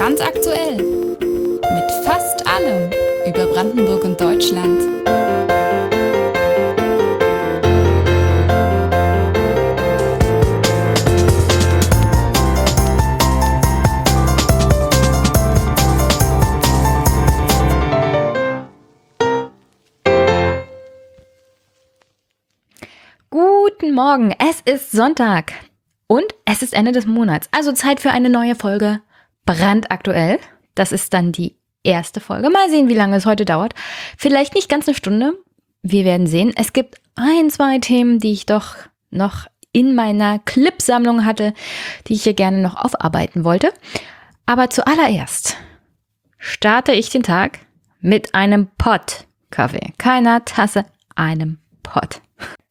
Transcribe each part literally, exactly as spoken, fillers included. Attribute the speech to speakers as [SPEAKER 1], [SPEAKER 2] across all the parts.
[SPEAKER 1] Brandaktuell. Mit fast allem über Brandenburg und Deutschland.
[SPEAKER 2] Guten Morgen, es ist Sonntag und es ist Ende des Monats, also Zeit für eine neue Folge Brandaktuell. Das ist dann die erste Folge. Mal sehen, wie lange es heute dauert. Vielleicht nicht ganz eine Stunde. Wir werden sehen. Es gibt ein, zwei Themen, die ich doch noch in meiner Clipsammlung hatte, die ich hier gerne noch aufarbeiten wollte. Aber zuallererst starte ich den Tag mit einem Pott Kaffee. Keiner Tasse, einem Pott.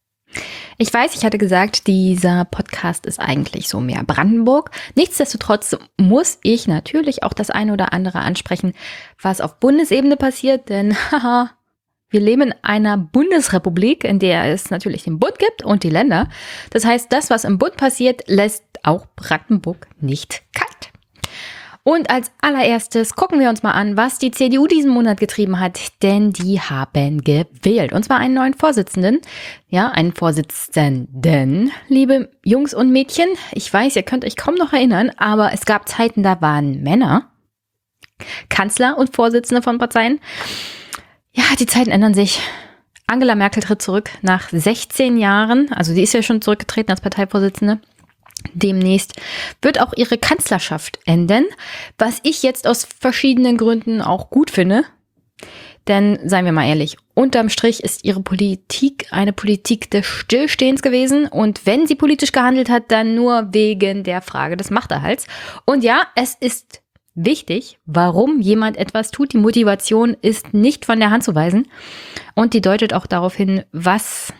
[SPEAKER 2] Ich weiß, ich hatte gesagt, dieser Podcast ist eigentlich so mehr Brandenburg. Nichtsdestotrotz muss ich natürlich auch das eine oder andere ansprechen, was auf Bundesebene passiert, denn haha, wir leben in einer Bundesrepublik, in der es natürlich den Bund gibt und die Länder. Das heißt, das, was im Bund passiert, lässt auch Brandenburg nicht kalt. Und als allererstes gucken wir uns mal an, was die C D U diesen Monat getrieben hat, denn die haben gewählt. Und zwar einen neuen Vorsitzenden. Ja, einen Vorsitzenden, liebe Jungs und Mädchen. Ich weiß, ihr könnt euch kaum noch erinnern, aber es gab Zeiten, da waren Männer Kanzler und Vorsitzende von Parteien. Ja, die Zeiten ändern sich. Angela Merkel tritt zurück nach sechzehn Jahren. Also sie ist ja schon zurückgetreten als Parteivorsitzende. Demnächst wird auch ihre Kanzlerschaft enden, was ich jetzt aus verschiedenen Gründen auch gut finde. Denn, seien wir mal ehrlich, unterm Strich ist ihre Politik eine Politik des Stillstehens gewesen. Und wenn sie politisch gehandelt hat, dann nur wegen der Frage des Machterhalts. Und ja, es ist wichtig, warum jemand etwas tut. Die Motivation ist nicht von der Hand zu weisen. Und die deutet auch darauf hin, was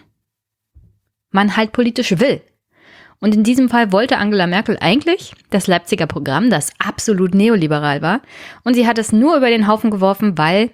[SPEAKER 2] man halt politisch will. Und in diesem Fall wollte Angela Merkel eigentlich das Leipziger Programm, das absolut neoliberal war. Und sie hat es nur über den Haufen geworfen, weil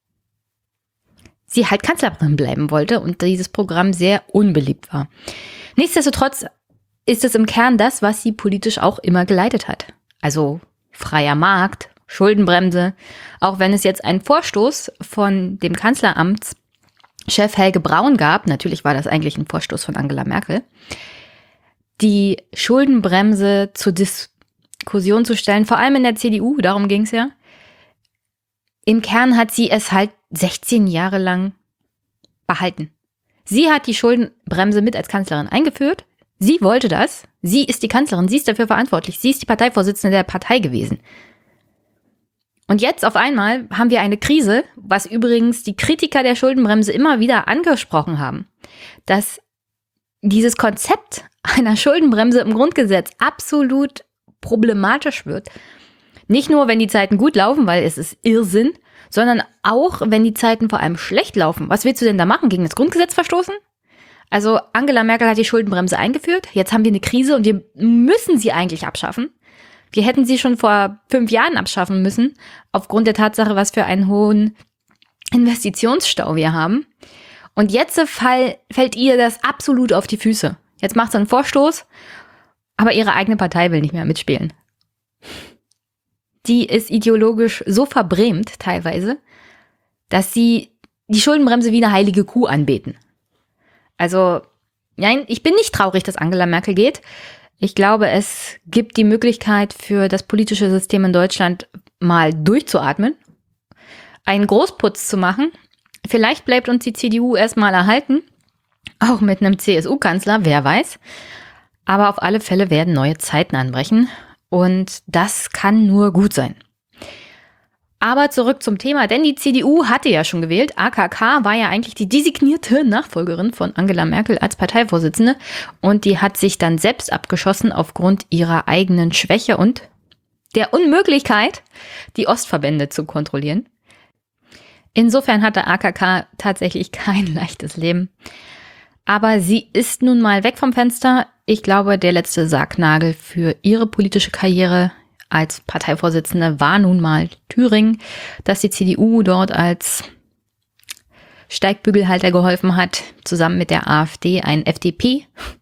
[SPEAKER 2] sie halt Kanzlerin bleiben wollte und dieses Programm sehr unbeliebt war. Nichtsdestotrotz ist es im Kern das, was sie politisch auch immer geleitet hat. Also freier Markt, Schuldenbremse. Auch wenn es jetzt einen Vorstoß von dem Kanzleramtschef Helge Braun gab, natürlich war das eigentlich ein Vorstoß von Angela Merkel, die Schuldenbremse zur Diskussion zu stellen, vor allem in der C D U, darum ging es ja. Im Kern hat sie es halt sechzehn Jahre lang behalten. Sie hat die Schuldenbremse mit als Kanzlerin eingeführt. Sie wollte das. Sie ist die Kanzlerin. Sie ist dafür verantwortlich. Sie ist die Parteivorsitzende der Partei gewesen. Und jetzt auf einmal haben wir eine Krise, was übrigens die Kritiker der Schuldenbremse immer wieder angesprochen haben, dass dieses Konzept einer Schuldenbremse im Grundgesetz absolut problematisch wird. Nicht nur, wenn die Zeiten gut laufen, weil es ist Irrsinn, sondern auch, wenn die Zeiten vor allem schlecht laufen. Was willst du denn da machen? Gegen das Grundgesetz verstoßen? Also Angela Merkel hat die Schuldenbremse eingeführt. Jetzt haben wir eine Krise und wir müssen sie eigentlich abschaffen. Wir hätten sie schon vor fünf Jahren abschaffen müssen, aufgrund der Tatsache, was für einen hohen Investitionsstau wir haben. Und jetzt fall, fällt ihr das absolut auf die Füße. Jetzt macht sie einen Vorstoß, aber ihre eigene Partei will nicht mehr mitspielen. Die ist ideologisch so verbrämt teilweise, dass sie die Schuldenbremse wie eine heilige Kuh anbeten. Also, nein, ich bin nicht traurig, dass Angela Merkel geht. Ich glaube, es gibt die Möglichkeit für das politische System in Deutschland mal durchzuatmen, einen Großputz zu machen. Vielleicht bleibt uns die C D U erstmal erhalten, auch mit einem C S U-Kanzler, wer weiß. Aber auf alle Fälle werden neue Zeiten anbrechen und das kann nur gut sein. Aber zurück zum Thema, denn die C D U hatte ja schon gewählt. A K K war ja eigentlich die designierte Nachfolgerin von Angela Merkel als Parteivorsitzende und die hat sich dann selbst abgeschossen aufgrund ihrer eigenen Schwäche und der Unmöglichkeit, die Ostverbände zu kontrollieren. Insofern hatte A K K tatsächlich kein leichtes Leben. Aber sie ist nun mal weg vom Fenster. Ich glaube, der letzte Sargnagel für ihre politische Karriere als Parteivorsitzende war nun mal Thüringen, dass die C D U dort als Steigbügelhalter geholfen hat, zusammen mit der AfD ein F D P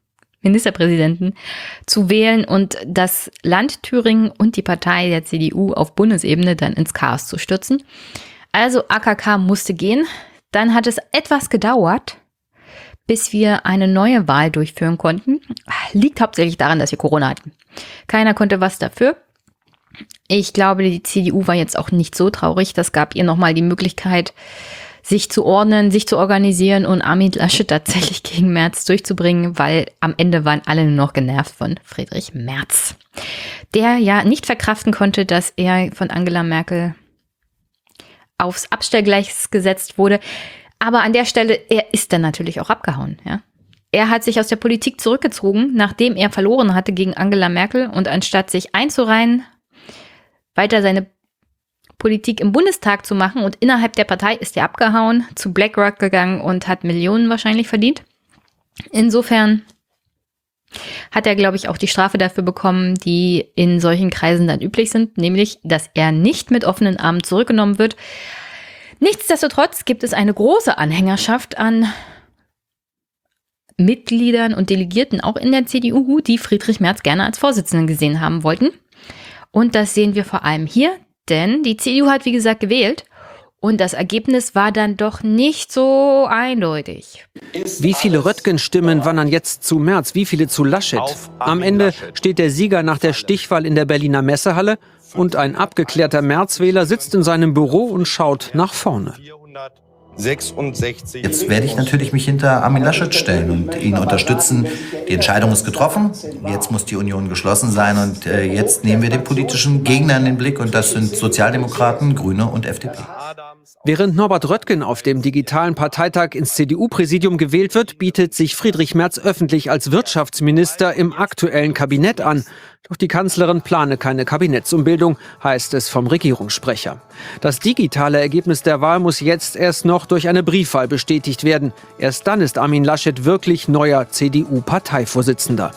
[SPEAKER 2] Ministerpräsidenten zu wählen und das Land Thüringen und die Partei der C D U auf Bundesebene dann ins Chaos zu stürzen. Also A K K musste gehen. Dann hat es etwas gedauert, bis wir eine neue Wahl durchführen konnten. Liegt hauptsächlich daran, dass wir Corona hatten. Keiner konnte was dafür. Ich glaube, die C D U war jetzt auch nicht so traurig. Das gab ihr nochmal die Möglichkeit, sich zu ordnen, sich zu organisieren und Armin Laschet tatsächlich gegen Merz durchzubringen, weil am Ende waren alle nur noch genervt von Friedrich Merz, der ja nicht verkraften konnte, dass er von Angela Merkel aufs Abstellgleis gesetzt wurde. Aber an der Stelle, er ist dann natürlich auch abgehauen. Ja? Er hat sich aus der Politik zurückgezogen, nachdem er verloren hatte gegen Angela Merkel und anstatt sich einzureihen, weiter seine Politik im Bundestag zu machen und innerhalb der Partei ist er abgehauen, zu BlackRock gegangen und hat Millionen wahrscheinlich verdient. Insofern hat er, glaube ich, auch die Strafe dafür bekommen, die in solchen Kreisen dann üblich sind, nämlich, dass er nicht mit offenen Armen zurückgenommen wird. Nichtsdestotrotz gibt es eine große Anhängerschaft an Mitgliedern und Delegierten, auch in der C D U, die Friedrich Merz gerne als Vorsitzenden gesehen haben wollten. Und das sehen wir vor allem hier, denn die C D U hat, wie gesagt, gewählt und das Ergebnis war dann doch nicht so eindeutig.
[SPEAKER 3] Wie viele Röttgen-Stimmen wandern jetzt zu Merz, wie viele zu Laschet? Am Ende steht der Sieger nach der Stichwahl in der Berliner Messehalle und ein abgeklärter Merz-Wähler sitzt in seinem Büro und schaut nach vorne.
[SPEAKER 4] Jetzt werde ich natürlich mich hinter Armin Laschet stellen und ihn unterstützen. Die Entscheidung ist getroffen. Jetzt muss die Union geschlossen sein und äh, jetzt nehmen wir den politischen Gegner in den Blick und das sind Sozialdemokraten, Grüne und F D P.
[SPEAKER 3] Während Norbert Röttgen auf dem digitalen Parteitag ins C D U-Präsidium gewählt wird, bietet sich Friedrich Merz öffentlich als Wirtschaftsminister im aktuellen Kabinett an. Doch die Kanzlerin plane keine Kabinettsumbildung, heißt es vom Regierungssprecher. Das digitale Ergebnis der Wahl muss jetzt erst noch durch eine Briefwahl bestätigt werden. Erst dann ist Armin Laschet wirklich neuer C D U-Parteivorsitzender.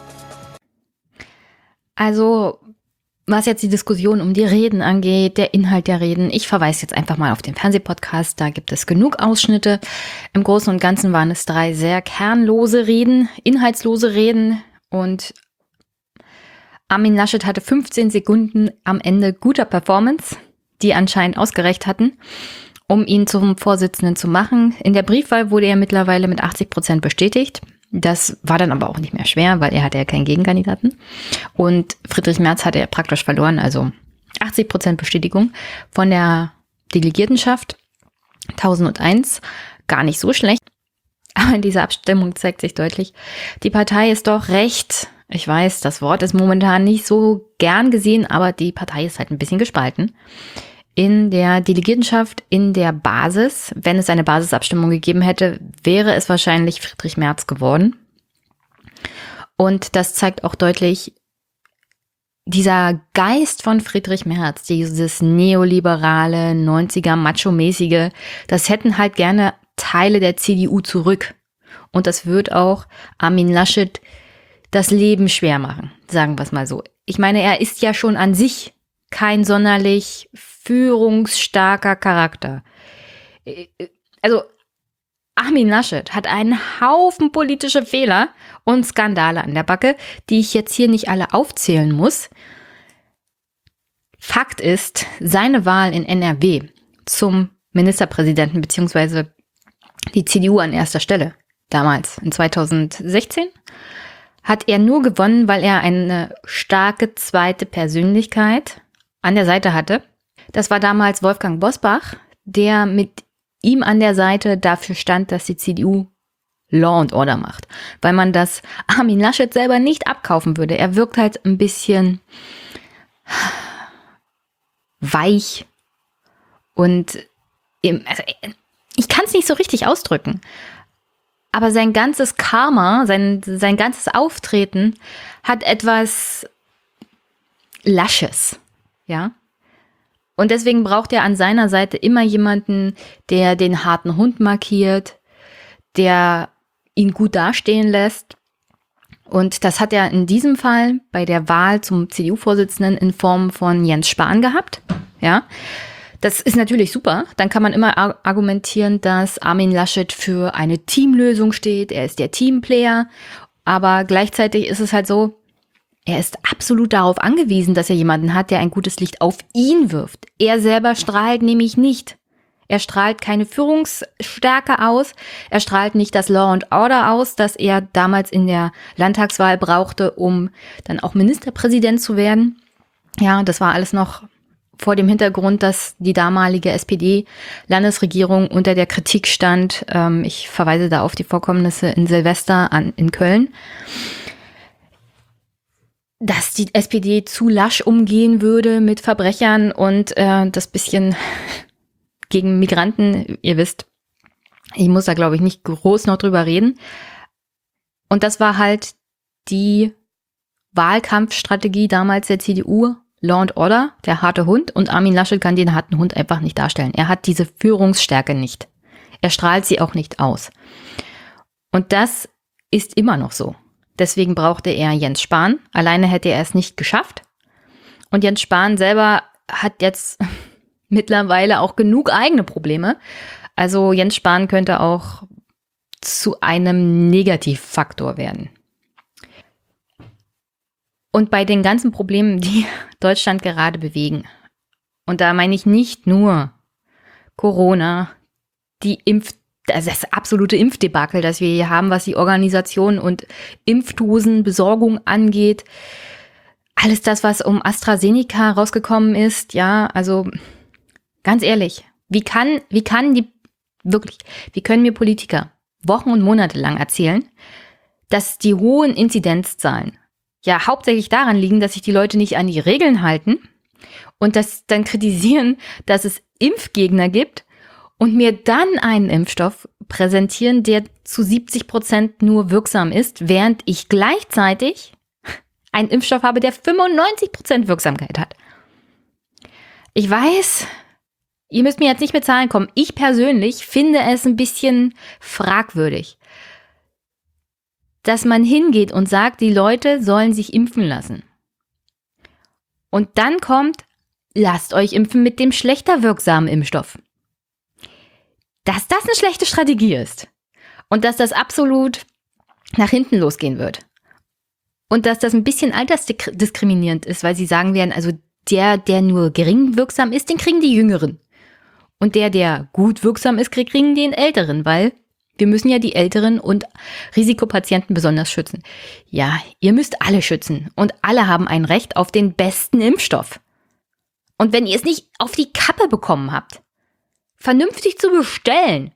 [SPEAKER 2] Also, was jetzt die Diskussion um die Reden angeht, der Inhalt der Reden, ich verweise jetzt einfach mal auf den Fernsehpodcast, da gibt es genug Ausschnitte. Im Großen und Ganzen waren es drei sehr kernlose Reden, inhaltslose Reden und Armin Laschet hatte fünfzehn Sekunden am Ende guter Performance, die anscheinend ausgereicht hatten, um ihn zum Vorsitzenden zu machen. In der Briefwahl wurde er mittlerweile mit achtzig Prozent bestätigt. Das war dann aber auch nicht mehr schwer, weil er hatte ja keinen Gegenkandidaten. Und Friedrich Merz hatte ja praktisch verloren, also achtzig Prozent Bestätigung von der Delegiertenschaft. tausendeins, gar nicht so schlecht. Aber in dieser Abstimmung zeigt sich deutlich, die Partei ist doch recht. Ich weiß, das Wort ist momentan nicht so gern gesehen, aber die Partei ist halt ein bisschen gespalten. In der Delegiertenschaft, in der Basis, wenn es eine Basisabstimmung gegeben hätte, wäre es wahrscheinlich Friedrich Merz geworden. Und das zeigt auch deutlich, dieser Geist von Friedrich Merz, dieses neoliberale, neunziger Macho-mäßige, das hätten halt gerne Teile der C D U zurück. Und das wird auch Armin Laschet das Leben schwer machen, sagen wir es mal so. Ich meine, er ist ja schon an sich kein sonderlich führungsstarker Charakter. Also Armin Laschet hat einen Haufen politische Fehler und Skandale an der Backe, die ich jetzt hier nicht alle aufzählen muss. Fakt ist, seine Wahl in N R W zum Ministerpräsidenten beziehungsweise die C D U an erster Stelle, damals in zweitausendsechzehn, hat er nur gewonnen, weil er eine starke zweite Persönlichkeit an der Seite hatte. Das war damals Wolfgang Bosbach, der mit ihm an der Seite dafür stand, dass die C D U Law and Order macht, weil man das Armin Laschet selber nicht abkaufen würde. Er wirkt halt ein bisschen weich und also ich kann es nicht so richtig ausdrücken. Aber sein ganzes Karma, sein, sein ganzes Auftreten hat etwas Lasches, ja. Und deswegen braucht er an seiner Seite immer jemanden, der den harten Hund markiert, der ihn gut dastehen lässt. Und das hat er in diesem Fall bei der Wahl zum C D U-Vorsitzenden in Form von Jens Spahn gehabt, ja. Das ist natürlich super. Dann kann man immer argumentieren, dass Armin Laschet für eine Teamlösung steht. Er ist der Teamplayer. Aber gleichzeitig ist es halt so, er ist absolut darauf angewiesen, dass er jemanden hat, der ein gutes Licht auf ihn wirft. Er selber strahlt nämlich nicht. Er strahlt keine Führungsstärke aus. Er strahlt nicht das Law and Order aus, das er damals in der Landtagswahl brauchte, um dann auch Ministerpräsident zu werden. Ja, das war alles noch vor dem Hintergrund, dass die damalige S P D-Landesregierung unter der Kritik stand. Ähm, ich verweise da auf die Vorkommnisse in Silvester an, in Köln. Dass die S P D zu lasch umgehen würde mit Verbrechern und äh, das bisschen gegen Migranten, ihr wisst, ich muss da, glaube ich, nicht groß noch drüber reden. Und das war halt die Wahlkampfstrategie damals der C D U, Law and Order, der harte Hund. Und Armin Laschet kann den harten Hund einfach nicht darstellen. Er hat diese Führungsstärke nicht. Er strahlt sie auch nicht aus. Und das ist immer noch so. Deswegen brauchte er Jens Spahn. Alleine hätte er es nicht geschafft. Und Jens Spahn selber hat jetzt mittlerweile auch genug eigene Probleme. Also Jens Spahn könnte auch zu einem Negativfaktor werden. Und bei den ganzen Problemen, die Deutschland gerade bewegen, und da meine ich nicht nur Corona, die Impf also das absolute Impfdebakel, das wir hier haben, was die Organisation und Impfdosenbesorgung angeht. Alles das, was um AstraZeneca rausgekommen ist, ja, also ganz ehrlich, wie kann, wie kann die, wirklich, wie können mir Politiker Wochen und Monate lang erzählen, dass die hohen Inzidenzzahlen ja hauptsächlich daran liegen, dass sich die Leute nicht an die Regeln halten und das dann kritisieren, dass es Impfgegner gibt, und mir dann einen Impfstoff präsentieren, der zu siebzig Prozent nur wirksam ist, während ich gleichzeitig einen Impfstoff habe, der fünfundneunzig Prozent Wirksamkeit hat. Ich weiß, ihr müsst mir jetzt nicht mit Zahlen kommen. Ich persönlich finde es ein bisschen fragwürdig, dass man hingeht und sagt, die Leute sollen sich impfen lassen. Und dann kommt, lasst euch impfen mit dem schlechter wirksamen Impfstoff. Dass das eine schlechte Strategie ist und dass das absolut nach hinten losgehen wird und dass das ein bisschen altersdiskriminierend ist, weil sie sagen werden, also der, der nur gering wirksam ist, den kriegen die Jüngeren. Und der, der gut wirksam ist, kriegen den Älteren, weil wir müssen ja die Älteren und Risikopatienten besonders schützen. Ja, ihr müsst alle schützen und alle haben ein Recht auf den besten Impfstoff. Und wenn ihr es nicht auf die Kappe bekommen habt, vernünftig zu bestellen,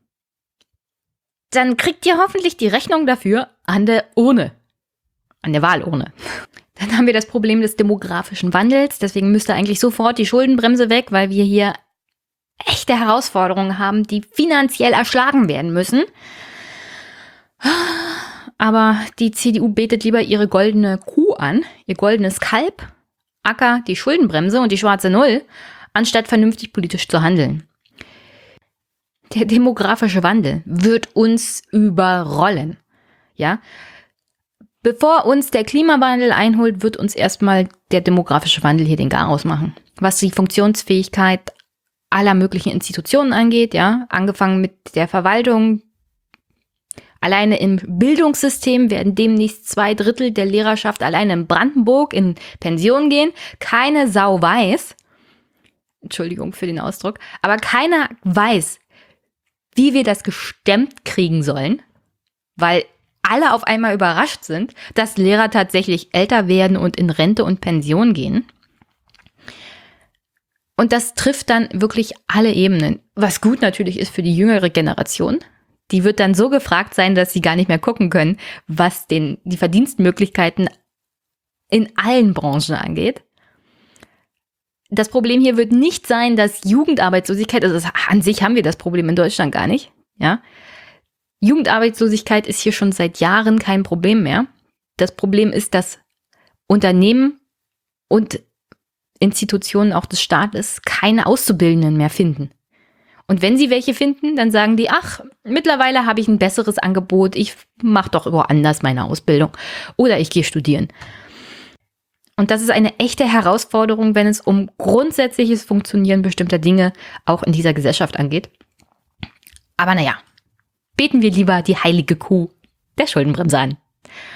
[SPEAKER 2] dann kriegt ihr hoffentlich die Rechnung dafür an der Urne, an der Wahlurne. Dann haben wir das Problem des demografischen Wandels, deswegen müsste eigentlich sofort die Schuldenbremse weg, weil wir hier echte Herausforderungen haben, die finanziell erschlagen werden müssen. Aber die C D U betet lieber ihre goldene Kuh an, ihr goldenes Kalb, Acker, die Schuldenbremse und die schwarze Null, anstatt vernünftig politisch zu handeln. Der demografische Wandel wird uns überrollen. Ja? Bevor uns der Klimawandel einholt, wird uns erstmal der demografische Wandel hier den Garaus machen. Was die Funktionsfähigkeit aller möglichen Institutionen angeht, ja, angefangen mit der Verwaltung. Alleine im Bildungssystem werden demnächst zwei Drittel der Lehrerschaft alleine in Brandenburg in Pension gehen. Keine Sau weiß, Entschuldigung für den Ausdruck, aber keiner weiß, wie wir das gestemmt kriegen sollen, weil alle auf einmal überrascht sind, dass Lehrer tatsächlich älter werden und in Rente und Pension gehen. Und das trifft dann wirklich alle Ebenen. Was gut natürlich ist für die jüngere Generation. Die wird dann so gefragt sein, dass sie gar nicht mehr gucken können, was den, die Verdienstmöglichkeiten in allen Branchen angeht. Das Problem hier wird nicht sein, dass Jugendarbeitslosigkeit, also an sich haben wir das Problem in Deutschland gar nicht, ja. Jugendarbeitslosigkeit ist hier schon seit Jahren kein Problem mehr. Das Problem ist, dass Unternehmen und Institutionen auch des Staates keine Auszubildenden mehr finden. Und wenn sie welche finden, dann sagen die, ach, mittlerweile habe ich ein besseres Angebot, ich mache doch woanders meine Ausbildung oder ich gehe studieren. Und das ist eine echte Herausforderung, wenn es um grundsätzliches Funktionieren bestimmter Dinge auch in dieser Gesellschaft angeht. Aber naja, beten wir lieber die heilige Kuh der Schuldenbremse an.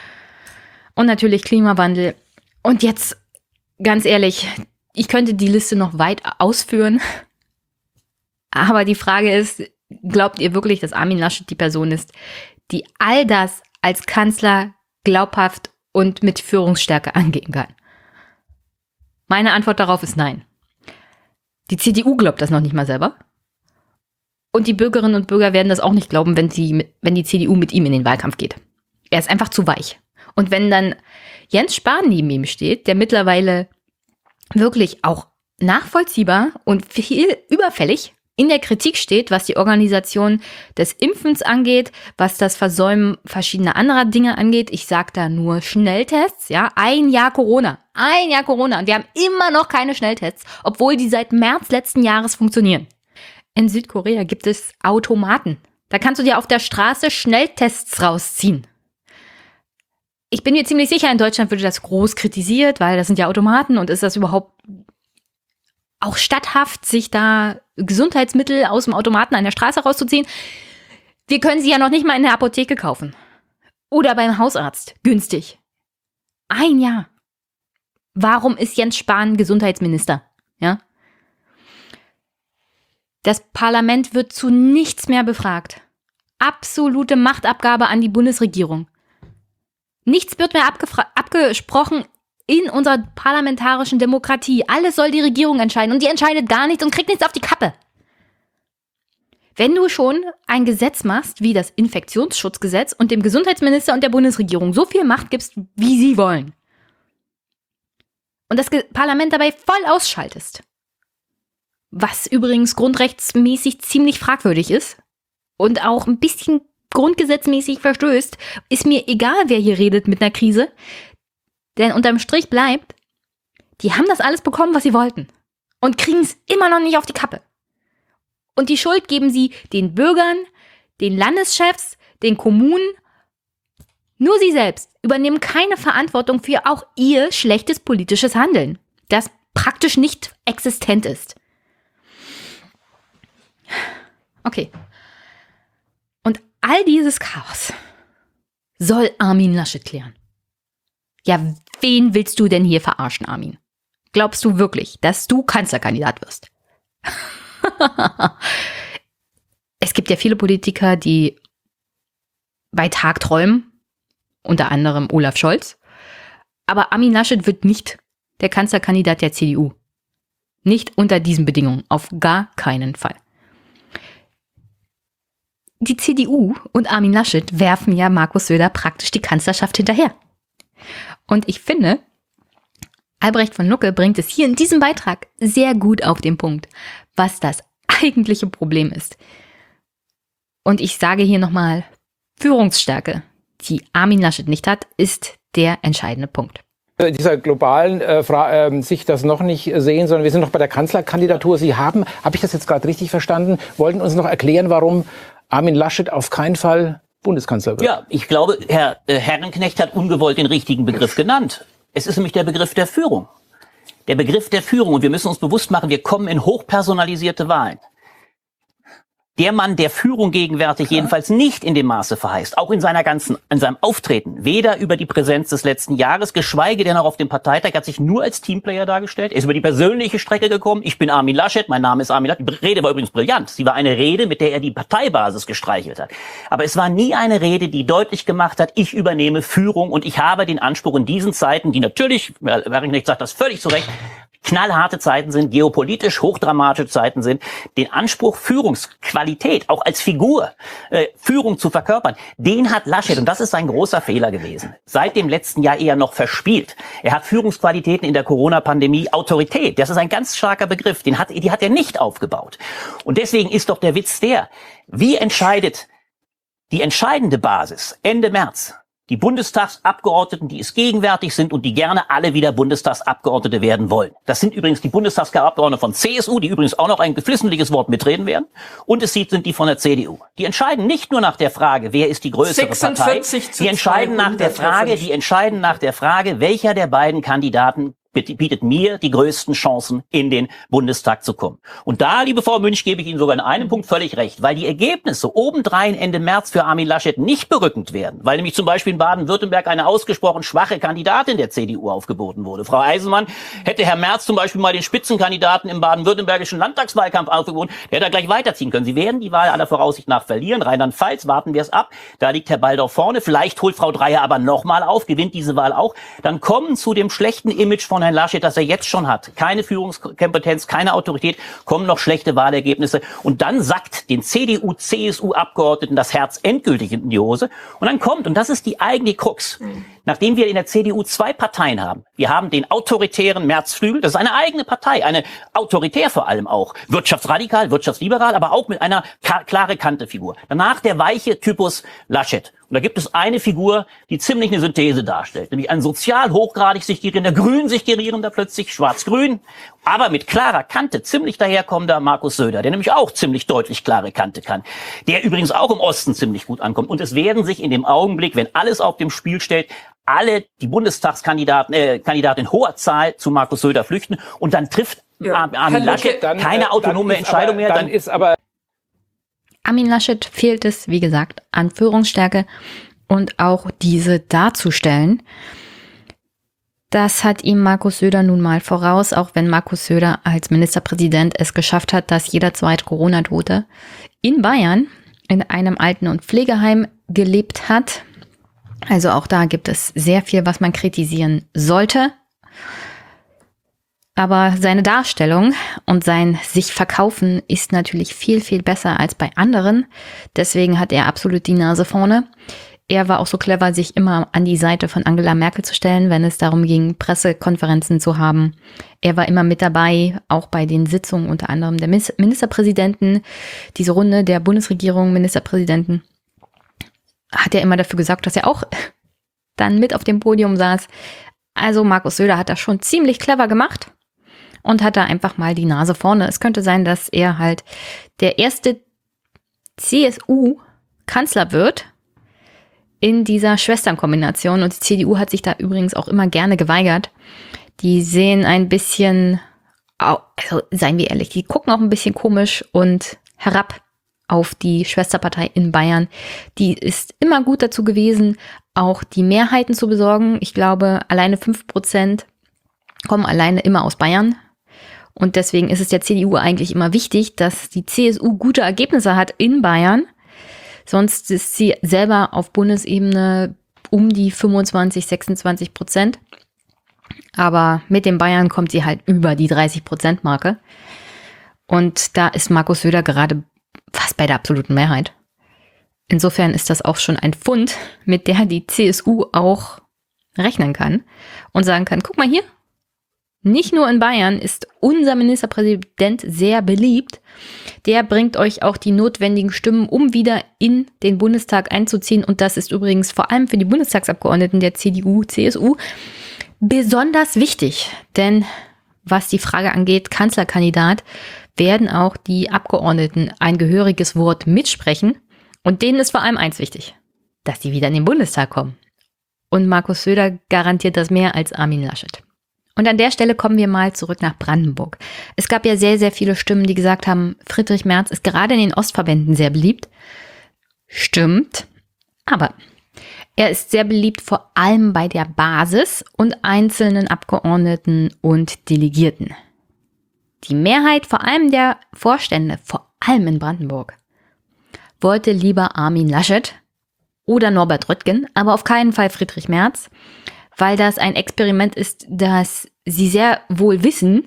[SPEAKER 2] Und natürlich Klimawandel. Und jetzt, ganz ehrlich, ich könnte die Liste noch weit ausführen. Aber die Frage ist, glaubt ihr wirklich, dass Armin Laschet die Person ist, die all das als Kanzler glaubhaft und mit Führungsstärke angehen kann? Meine Antwort darauf ist nein. Die C D U glaubt das noch nicht mal selber. Und die Bürgerinnen und Bürger werden das auch nicht glauben, wenn, sie, wenn die C D U mit ihm in den Wahlkampf geht. Er ist einfach zu weich. Und wenn dann Jens Spahn neben ihm steht, der mittlerweile wirklich auch nachvollziehbar und viel überfällig in der Kritik steht, was die Organisation des Impfens angeht, was das Versäumen verschiedener anderer Dinge angeht. Ich sage da nur Schnelltests, ja, ein Jahr Corona, ein Jahr Corona und wir haben immer noch keine Schnelltests, obwohl die seit März letzten Jahres funktionieren. In Südkorea gibt es Automaten. Da kannst du dir auf der Straße Schnelltests rausziehen. Ich bin mir ziemlich sicher, in Deutschland würde das groß kritisiert, weil das sind ja Automaten und ist das überhaupt auch statthaft, sich da Gesundheitsmittel aus dem Automaten an der Straße rauszuziehen. Wir können sie ja noch nicht mal in der Apotheke kaufen. Oder beim Hausarzt. Günstig. Ein Jahr. Warum ist Jens Spahn Gesundheitsminister? Ja? Das Parlament wird zu nichts mehr befragt. Absolute Machtabgabe an die Bundesregierung. Nichts wird mehr abgesprochen in unserer parlamentarischen Demokratie. Alles soll die Regierung entscheiden und die entscheidet gar nichts und kriegt nichts auf die Kappe. Wenn du schon ein Gesetz machst, wie das Infektionsschutzgesetz und dem Gesundheitsminister und der Bundesregierung so viel Macht gibst, wie sie wollen, und das Parlament dabei voll ausschaltest, was übrigens grundrechtsmäßig ziemlich fragwürdig ist und auch ein bisschen grundgesetzmäßig verstößt, ist mir egal, wer hier redet mit einer Krise. Denn unterm Strich bleibt, die haben das alles bekommen, was sie wollten. Und kriegen es immer noch nicht auf die Kappe. Und die Schuld geben sie den Bürgern, den Landeschefs, den Kommunen. Nur sie selbst übernehmen keine Verantwortung für auch ihr schlechtes politisches Handeln, das praktisch nicht existent ist. Okay. Und all dieses Chaos soll Armin Laschet klären. Ja, wen willst du denn hier verarschen, Armin? Glaubst du wirklich, dass du Kanzlerkandidat wirst? Es gibt ja viele Politiker, die bei Tag träumen, unter anderem Olaf Scholz. Aber Armin Laschet wird nicht der Kanzlerkandidat der C D U. Nicht unter diesen Bedingungen, auf gar keinen Fall. Die C D U und Armin Laschet werfen ja Markus Söder praktisch die Kanzlerschaft hinterher. Und ich finde, Albrecht von Lucke bringt es hier in diesem Beitrag sehr gut auf den Punkt, was das eigentliche Problem ist. Und ich sage hier nochmal, Führungsstärke, die Armin Laschet nicht hat, ist der entscheidende Punkt.
[SPEAKER 5] In dieser globalen äh, Fra- äh, Sicht das noch nicht sehen, sondern wir sind noch bei der Kanzlerkandidatur. Sie haben, habe ich das jetzt gerade richtig verstanden, wollten uns noch erklären, warum Armin Laschet auf keinen Fall Bundeskanzler wird.
[SPEAKER 6] Ja, ich glaube, Herr äh, Herrenknecht hat ungewollt den richtigen Begriff genannt. Es ist nämlich der Begriff der Führung. Der Begriff der Führung. Und wir müssen uns bewusst machen, wir kommen in hochpersonalisierte Wahlen. Der Mann, der Führung gegenwärtig ja. jedenfalls nicht in dem Maße verheißt, auch in seiner ganzen, in seinem Auftreten, weder über die Präsenz des letzten Jahres, geschweige denn auch auf dem Parteitag, hat sich nur als Teamplayer dargestellt. Er ist über die persönliche Strecke gekommen. Ich bin Armin Laschet, mein Name ist Armin Laschet. Die Rede war übrigens brillant. Sie war eine Rede, mit der er die Parteibasis gestreichelt hat. Aber es war nie eine Rede, die deutlich gemacht hat, ich übernehme Führung und ich habe den Anspruch in diesen Zeiten, die natürlich, Herr Herrenknecht sagt das völlig zu Recht, knallharte Zeiten sind, geopolitisch hochdramatische Zeiten sind, den Anspruch, Führungsqualität, auch als Figur, äh, Führung zu verkörpern, den hat Laschet, und das ist ein großer Fehler gewesen, seit dem letzten Jahr eher noch verspielt. Er hat Führungsqualitäten in der Corona-Pandemie, Autorität, das ist ein ganz starker Begriff, den hat, die hat er nicht aufgebaut. Und deswegen ist doch der Witz der, wie entscheidet die entscheidende Basis Ende März? Die Bundestagsabgeordneten, die es gegenwärtig sind und die gerne alle wieder Bundestagsabgeordnete werden wollen. Das sind übrigens die Bundestagsabgeordneten von C S U, die übrigens auch noch ein geflissentliches Wort mitreden werden. Und es sind die von der C D U. Die entscheiden nicht nur nach der Frage, wer ist die größere Partei. Die entscheiden nach der Frage, die entscheiden nach der Frage, welcher der beiden Kandidaten bietet mir die größten Chancen, in den Bundestag zu kommen. Und da, liebe Frau Münch, gebe ich Ihnen sogar in einem Punkt völlig recht, weil die Ergebnisse obendrein Ende März für Armin Laschet nicht berückend werden, weil nämlich zum Beispiel in Baden-Württemberg eine ausgesprochen schwache Kandidatin der C D U aufgeboten wurde. Frau Eisenmann hätte Herr Merz zum Beispiel mal den Spitzenkandidaten im baden-württembergischen Landtagswahlkampf aufgeboten, der hätte gleich weiterziehen können. Sie werden die Wahl aller Voraussicht nach verlieren. Rheinland-Pfalz, warten wir es ab. Da liegt Herr Baldauf vorne. Vielleicht holt Frau Dreyer aber nochmal auf, gewinnt diese Wahl auch. Dann kommen zu dem schlechten Image von Herrn Laschet, das er jetzt schon hat, keine Führungskompetenz, keine Autorität, kommen noch schlechte Wahlergebnisse und dann sackt den C D U C S U-Abgeordneten das Herz endgültig in die Hose und dann kommt, und das ist die eigene Krux, nachdem wir in der C D U zwei Parteien haben, wir haben den autoritären Märzflügel, das ist eine eigene Partei, eine autoritär vor allem auch, wirtschaftsradikal, wirtschaftsliberal, aber auch mit einer klare Kante-Figur. Danach der weiche Typus Laschet. Und da gibt es eine Figur, die ziemlich eine Synthese darstellt, nämlich ein sozial hochgradig sich gerierender, grün sich gerierender plötzlich, schwarz-grün, aber mit klarer Kante, ziemlich daherkommender Markus Söder, der nämlich auch ziemlich deutlich klare Kante kann, der übrigens auch im Osten ziemlich gut ankommt. Und es werden sich in dem Augenblick, wenn alles auf dem Spiel steht, alle die Bundestagskandidaten äh, Kandidaten in hoher Zahl zu Markus Söder flüchten und dann trifft ja, Armin Laschet dann, keine autonome Entscheidung
[SPEAKER 5] aber,
[SPEAKER 6] mehr.
[SPEAKER 5] Dann,
[SPEAKER 6] dann
[SPEAKER 5] ist aber
[SPEAKER 2] Armin Laschet fehlt es, wie gesagt, an Führungsstärke und auch diese darzustellen. Das hat ihm Markus Söder nun mal voraus, auch wenn Markus Söder als Ministerpräsident es geschafft hat, dass jeder zweite Corona-Tote in Bayern in einem Alten- und Pflegeheim gelebt hat. Also auch da gibt es sehr viel, was man kritisieren sollte. Aber seine Darstellung und sein sich verkaufen ist natürlich viel, viel besser als bei anderen. Deswegen hat er absolut die Nase vorne. Er war auch so clever, sich immer an die Seite von Angela Merkel zu stellen, wenn es darum ging, Pressekonferenzen zu haben. Er war immer mit dabei, auch bei den Sitzungen unter anderem der Ministerpräsidenten. Diese Runde der Bundesregierung, Ministerpräsidenten, hat er immer dafür gesorgt, dass er auch dann mit auf dem Podium saß. Also Markus Söder hat das schon ziemlich clever gemacht. Und hat da einfach mal die Nase vorne. Es könnte sein, dass er halt der erste C S U-Kanzler wird in dieser Schwesternkombination. Und die C D U hat sich da übrigens auch immer gerne geweigert. Die sehen ein bisschen, also seien wir ehrlich, die gucken auch ein bisschen komisch und herab auf die Schwesterpartei in Bayern. Die ist immer gut dazu gewesen, auch die Mehrheiten zu besorgen. Ich glaube, alleine fünf Prozent kommen alleine immer aus Bayern. Und deswegen ist es der C D U eigentlich immer wichtig, dass die C S U gute Ergebnisse hat in Bayern. Sonst ist sie selber auf Bundesebene um die fünfundzwanzig, sechsundzwanzig Prozent. Aber mit den Bayern kommt sie halt über die dreißig Prozent Marke. Und da ist Markus Söder gerade fast bei der absoluten Mehrheit. Insofern ist das auch schon ein Pfund, mit der die C S U auch rechnen kann und sagen kann, guck mal hier, nicht nur in Bayern ist unser Ministerpräsident sehr beliebt. Der bringt euch auch die notwendigen Stimmen, um wieder in den Bundestag einzuziehen. Und das ist übrigens vor allem für die Bundestagsabgeordneten der C D U, C S U besonders wichtig. Denn was die Frage angeht, Kanzlerkandidat, werden auch die Abgeordneten ein gehöriges Wort mitsprechen. Und denen ist vor allem eins wichtig, dass sie wieder in den Bundestag kommen. Und Markus Söder garantiert das mehr als Armin Laschet. Und an der Stelle kommen wir mal zurück nach Brandenburg. Es gab ja sehr, sehr viele Stimmen, die gesagt haben, Friedrich Merz ist gerade in den Ostverbänden sehr beliebt. Stimmt, aber er ist sehr beliebt vor allem bei der Basis und einzelnen Abgeordneten und Delegierten. Die Mehrheit, vor allem der Vorstände, vor allem in Brandenburg, wollte lieber Armin Laschet oder Norbert Röttgen, aber auf keinen Fall Friedrich Merz, weil das ein Experiment ist, das sie sehr wohl wissen,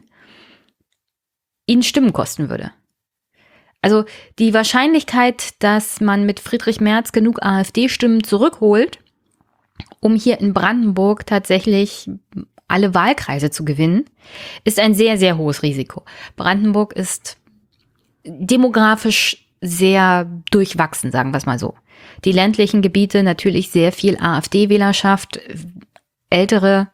[SPEAKER 2] ihnen Stimmen kosten würde. Also die Wahrscheinlichkeit, dass man mit Friedrich Merz genug AfD-Stimmen zurückholt, um hier in Brandenburg tatsächlich alle Wahlkreise zu gewinnen, ist ein sehr, sehr hohes Risiko. Brandenburg ist demografisch sehr durchwachsen, sagen wir es mal so. Die ländlichen Gebiete natürlich sehr viel AfD-Wählerschaft, ältere,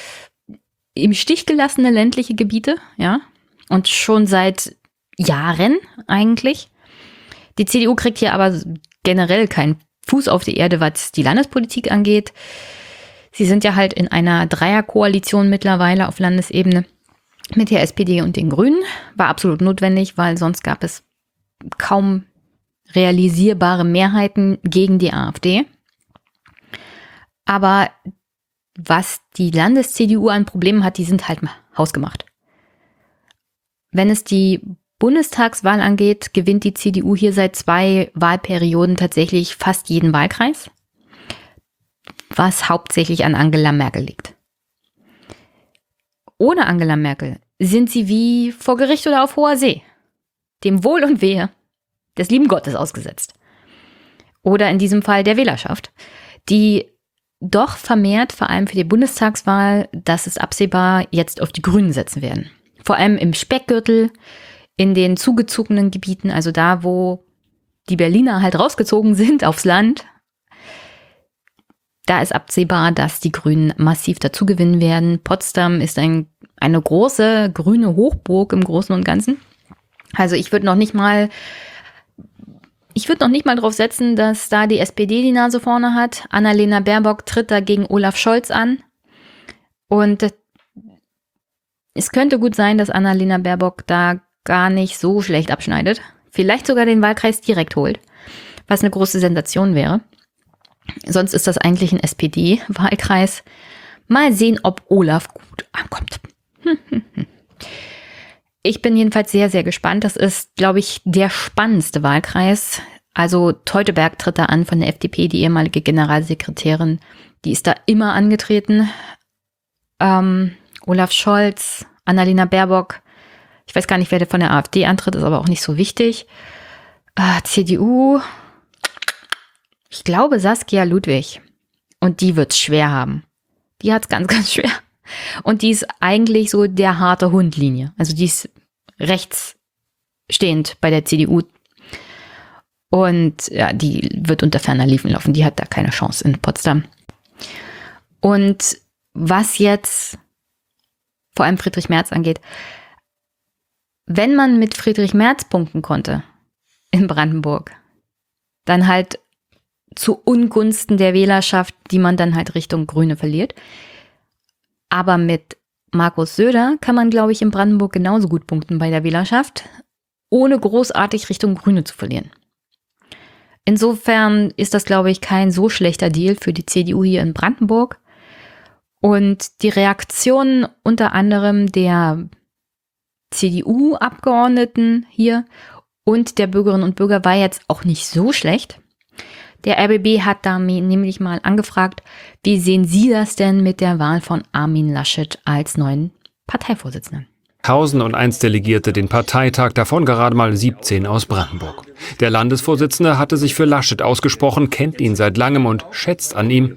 [SPEAKER 2] im Stich gelassene ländliche Gebiete, ja, und schon seit Jahren eigentlich. Die C D U kriegt hier aber generell keinen Fuß auf die Erde, was die Landespolitik angeht. Sie sind ja halt in einer Dreierkoalition mittlerweile auf Landesebene mit der S P D und den Grünen. War absolut notwendig, weil sonst gab es kaum realisierbare Mehrheiten gegen die AfD. Aber was die Landes-C D U an Problemen hat, die sind halt hausgemacht. Wenn es die Bundestagswahl angeht, gewinnt die C D U hier seit zwei Wahlperioden tatsächlich fast jeden Wahlkreis, was hauptsächlich an Angela Merkel liegt. Ohne Angela Merkel sind sie wie vor Gericht oder auf hoher See, dem Wohl und Wehe des lieben Gottes ausgesetzt. Oder in diesem Fall der Wählerschaft, die doch vermehrt, vor allem für die Bundestagswahl, das ist absehbar, jetzt auf die Grünen setzen werden. Vor allem im Speckgürtel, in den zugezogenen Gebieten, also da, wo die Berliner halt rausgezogen sind aufs Land. Da ist absehbar, dass die Grünen massiv dazugewinnen werden. Potsdam ist ein, eine große grüne Hochburg im Großen und Ganzen. Also ich würde noch nicht mal, ich würde noch nicht mal drauf setzen, dass da die S P D die Nase vorne hat. Annalena Baerbock tritt da gegen Olaf Scholz an. Und es könnte gut sein, dass Annalena Baerbock da gar nicht so schlecht abschneidet. Vielleicht sogar den Wahlkreis direkt holt, was eine große Sensation wäre. Sonst ist das eigentlich ein S P D-Wahlkreis. Mal sehen, ob Olaf gut ankommt. Ich bin jedenfalls sehr, sehr gespannt. Das ist, glaube ich, der spannendste Wahlkreis. Also Teuteberg tritt da an von der F D P, die ehemalige Generalsekretärin. Die ist da immer angetreten. Ähm, Olaf Scholz, Annalena Baerbock. Ich weiß gar nicht, wer der von der AfD antritt, ist aber auch nicht so wichtig. Äh, C D U. Ich glaube Saskia Ludwig. Und die wird's schwer haben. Die hat's ganz, ganz schwer. Und die ist eigentlich so der harte Hund-Linie. Also die ist rechtsstehend bei der C D U. Und ja, die wird unter ferner Liefen laufen. Die hat da keine Chance in Potsdam. Und was jetzt vor allem Friedrich Merz angeht, wenn man mit Friedrich Merz punkten konnte in Brandenburg, dann halt zu Ungunsten der Wählerschaft, die man dann halt Richtung Grüne verliert. Aber mit Markus Söder kann man, glaube ich, in Brandenburg genauso gut punkten bei der Wählerschaft, ohne großartig Richtung Grüne zu verlieren. Insofern ist das, glaube ich, kein so schlechter Deal für die C D U hier in Brandenburg. Und die Reaktionen unter anderem der C D U-Abgeordneten hier und der Bürgerinnen und Bürger war jetzt auch nicht so schlecht. Der R B B hat da nämlich mal angefragt, wie sehen Sie das denn mit der Wahl von Armin Laschet als neuen Parteivorsitzenden?
[SPEAKER 7] tausendeins Delegierte den Parteitag, davon gerade mal siebzehn aus Brandenburg. Der Landesvorsitzende hatte sich für Laschet ausgesprochen, kennt ihn seit langem und schätzt an ihm,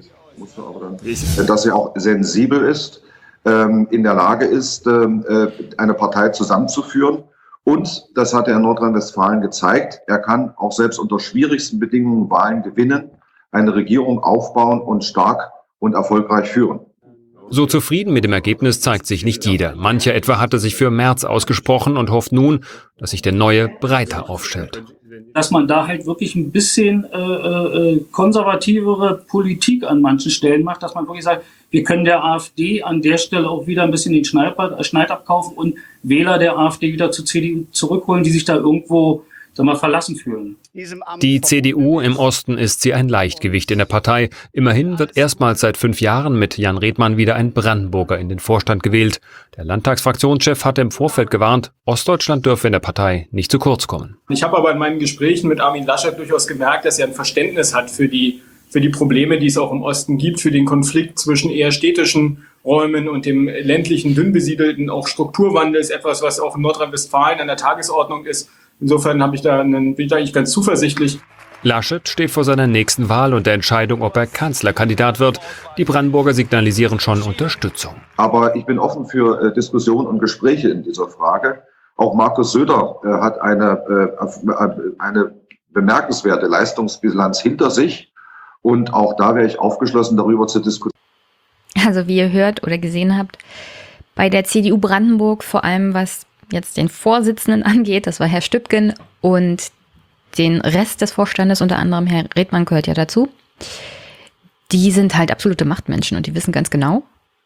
[SPEAKER 8] dass er auch sensibel ist, in der Lage ist, eine Partei zusammenzuführen. Und, das hat er in Nordrhein-Westfalen gezeigt, er kann auch selbst unter schwierigsten Bedingungen Wahlen gewinnen, eine Regierung aufbauen und stark und erfolgreich führen.
[SPEAKER 7] So zufrieden mit dem Ergebnis zeigt sich nicht jeder. Mancher etwa hatte sich für Merz ausgesprochen und hofft nun, dass sich der Neue breiter aufstellt.
[SPEAKER 9] Dass man da halt wirklich ein bisschen äh, äh, konservativere Politik an manchen Stellen macht, dass man wirklich sagt, wir können der AfD an der Stelle auch wieder ein bisschen den Schneid, Schneid abkaufen und Wähler der AfD wieder zur C D U zurückholen, die sich da irgendwo, sag mal, verlassen fühlen.
[SPEAKER 7] Die C D U im Osten ist sie ein Leichtgewicht in der Partei. Immerhin wird erstmals seit fünf Jahren mit Jan Redmann wieder ein Brandenburger in den Vorstand gewählt. Der Landtagsfraktionschef hatte im Vorfeld gewarnt, Ostdeutschland dürfe in der Partei nicht zu kurz kommen.
[SPEAKER 10] Ich habe aber in meinen Gesprächen mit Armin Laschet durchaus gemerkt, dass er ein Verständnis hat für die, für die Probleme, die es auch im Osten gibt, für den Konflikt zwischen eher städtischen Räumen und dem ländlichen, dünn besiedelten. Auch Strukturwandel ist etwas, was auch in Nordrhein-Westfalen an der Tagesordnung ist. Insofern habe ich da einen, bin ich da eigentlich ganz zuversichtlich.
[SPEAKER 7] Laschet steht vor seiner nächsten Wahl und der Entscheidung, ob er Kanzlerkandidat wird. Die Brandenburger signalisieren schon Unterstützung.
[SPEAKER 8] Aber ich bin offen für äh, Diskussionen und Gespräche in dieser Frage. Auch Markus Söder äh, hat eine, äh, eine bemerkenswerte Leistungsbilanz hinter sich. Und auch da wäre ich aufgeschlossen, darüber zu diskutieren.
[SPEAKER 2] Also wie ihr hört oder gesehen habt, bei der C D U Brandenburg, vor allem was jetzt den Vorsitzenden angeht, das war Herr Stübgen, und den Rest des Vorstandes, unter anderem Herr Redmann gehört ja dazu, die sind halt absolute Machtmenschen und die wissen ganz genau,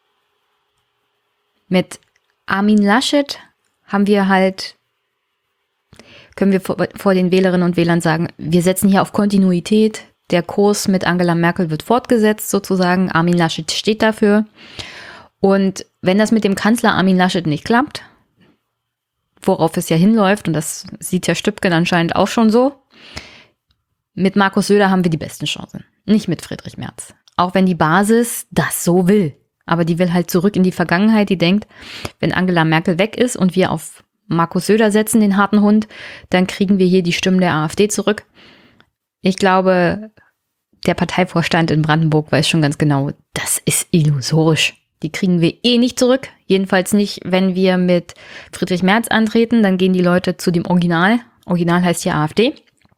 [SPEAKER 2] mit Armin Laschet haben wir halt, können wir vor, vor den Wählerinnen und Wählern sagen, wir setzen hier auf Kontinuität, der Kurs mit Angela Merkel wird fortgesetzt sozusagen, Armin Laschet steht dafür. Und wenn das mit dem Kanzler Armin Laschet nicht klappt, worauf es ja hinläuft, und das sieht Herr Stübgen anscheinend auch schon so, mit Markus Söder haben wir die besten Chancen, nicht mit Friedrich Merz. Auch wenn die Basis das so will. Aber die will halt zurück in die Vergangenheit, die denkt, wenn Angela Merkel weg ist und wir auf Markus Söder setzen, den harten Hund, dann kriegen wir hier die Stimmen der AfD zurück. Ich glaube, der Parteivorstand in Brandenburg weiß schon ganz genau, das ist illusorisch. Die kriegen wir eh nicht zurück. Jedenfalls nicht, wenn wir mit Friedrich Merz antreten. Dann gehen die Leute zu dem Original. Original heißt hier AfD.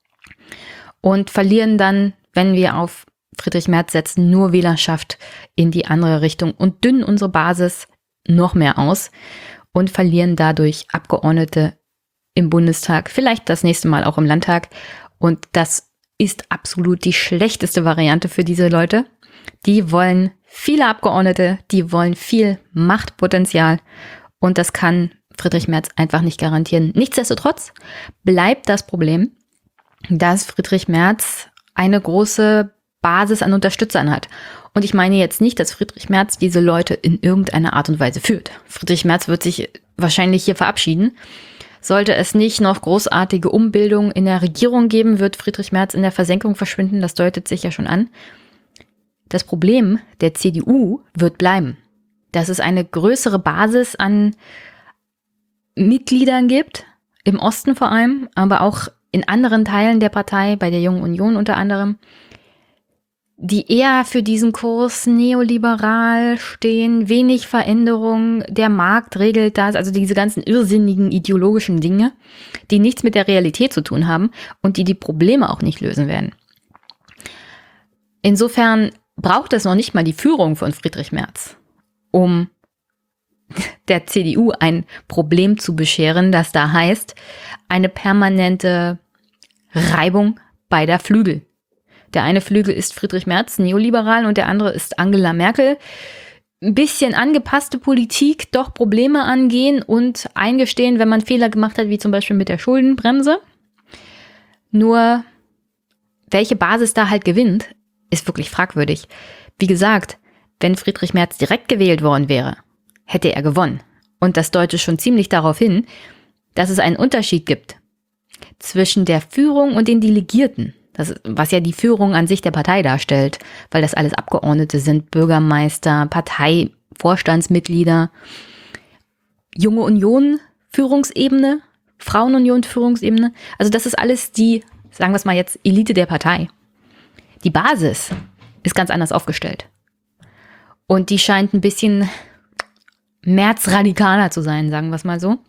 [SPEAKER 2] Und verlieren dann, wenn wir auf Friedrich Merz setzen, nur Wählerschaft in die andere Richtung und dünnen unsere Basis noch mehr aus und verlieren dadurch Abgeordnete im Bundestag, vielleicht das nächste Mal auch im Landtag. Und das ist absolut die schlechteste Variante für diese Leute. Die wollen viele Abgeordnete, die wollen viel Machtpotenzial und das kann Friedrich Merz einfach nicht garantieren. Nichtsdestotrotz bleibt das Problem, dass Friedrich Merz eine große Basis an Unterstützern hat. Und ich meine jetzt nicht, dass Friedrich Merz diese Leute in irgendeiner Art und Weise führt. Friedrich Merz wird sich wahrscheinlich hier verabschieden. Sollte es nicht noch großartige Umbildungen in der Regierung geben, wird Friedrich Merz in der Versenkung verschwinden. Das deutet sich ja schon an. Das Problem der C D U wird bleiben. Dass es eine größere Basis an Mitgliedern gibt, im Osten vor allem, aber auch in anderen Teilen der Partei, bei der Jungen Union unter anderem, die eher für diesen Kurs neoliberal stehen, wenig Veränderung, der Markt regelt das, also diese ganzen irrsinnigen ideologischen Dinge, die nichts mit der Realität zu tun haben und die die Probleme auch nicht lösen werden. Insofern braucht es noch nicht mal die Führung von Friedrich Merz, um der C D U ein Problem zu bescheren, das da heißt, eine permanente Reibung beider Flügel. Der eine Flügel ist Friedrich Merz, neoliberal, und der andere ist Angela Merkel. Ein bisschen angepasste Politik, doch Probleme angehen und eingestehen, wenn man Fehler gemacht hat, wie zum Beispiel mit der Schuldenbremse. Nur, welche Basis da halt gewinnt, ist wirklich fragwürdig. Wie gesagt, wenn Friedrich Merz direkt gewählt worden wäre, hätte er gewonnen. Und das deutet schon ziemlich darauf hin, dass es einen Unterschied gibt zwischen der Führung und den Delegierten. Das, was ja die Führung an sich der Partei darstellt, weil das alles Abgeordnete sind, Bürgermeister, Parteivorstandsmitglieder, Junge Union Führungsebene, Frauenunion Führungsebene. Also das ist alles die, sagen wir es mal jetzt, Elite der Partei. Die Basis ist ganz anders aufgestellt. Und die scheint ein bisschen märzradikaler zu sein, sagen wir es mal so.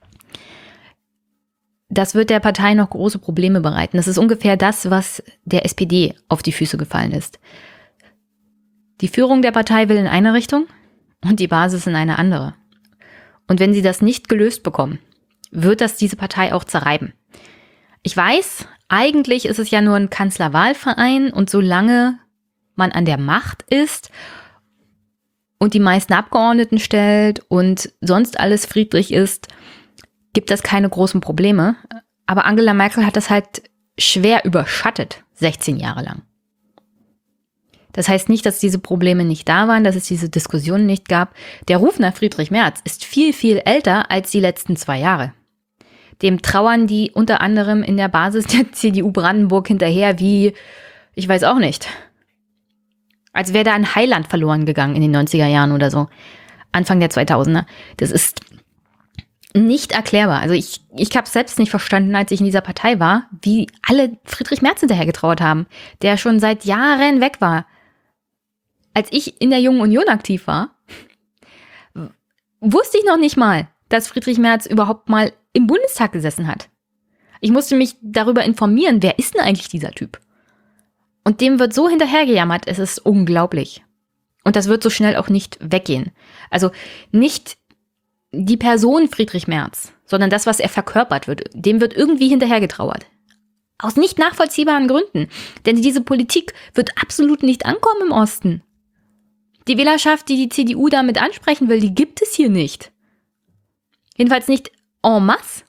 [SPEAKER 2] Das wird der Partei noch große Probleme bereiten. Das ist ungefähr das, was der S P D auf die Füße gefallen ist. Die Führung der Partei will in eine Richtung und die Basis in eine andere. Und wenn sie das nicht gelöst bekommen, wird das diese Partei auch zerreiben. Ich weiß, eigentlich ist es ja nur ein Kanzlerwahlverein und solange man an der Macht ist und die meisten Abgeordneten stellt und sonst alles friedlich ist, gibt es keine großen Probleme. Aber Angela Merkel hat das halt schwer überschattet, sechzehn Jahre lang. Das heißt nicht, dass diese Probleme nicht da waren, dass es diese Diskussionen nicht gab. Der Ruf nach Friedrich Merz ist viel, viel älter als die letzten zwei Jahre. Dem trauern die unter anderem in der Basis der C D U Brandenburg hinterher wie, ich weiß auch nicht. Als wäre da ein Heiland verloren gegangen in den neunziger Jahren oder so. Anfang der zweitausender. Das ist nicht erklärbar. Also ich, ich habe es selbst nicht verstanden, als ich in dieser Partei war, wie alle Friedrich Merz hinterher getrauert haben, der schon seit Jahren weg war. Als ich in der Jungen Union aktiv war, wusste ich noch nicht mal, dass Friedrich Merz überhaupt mal im Bundestag gesessen hat. Ich musste mich darüber informieren, wer ist denn eigentlich dieser Typ? Und dem wird so hinterhergejammert, es ist unglaublich. Und das wird so schnell auch nicht weggehen. Also nicht die Person Friedrich Merz, sondern das, was er verkörpert wird, dem wird irgendwie hinterhergetrauert. Aus nicht nachvollziehbaren Gründen. Denn diese Politik wird absolut nicht ankommen im Osten. Die Wählerschaft, die die C D U damit ansprechen will, die gibt es hier nicht. Jedenfalls nicht en masse.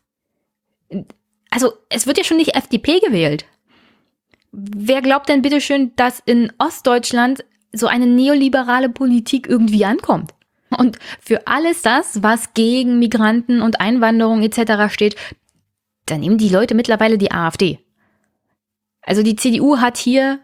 [SPEAKER 2] Also es wird ja schon nicht F D P gewählt. Wer glaubt denn bitteschön, dass in Ostdeutschland so eine neoliberale Politik irgendwie ankommt? Und für alles das, was gegen Migranten und Einwanderung et cetera steht, da nehmen die Leute mittlerweile die AfD. Also die C D U hat hier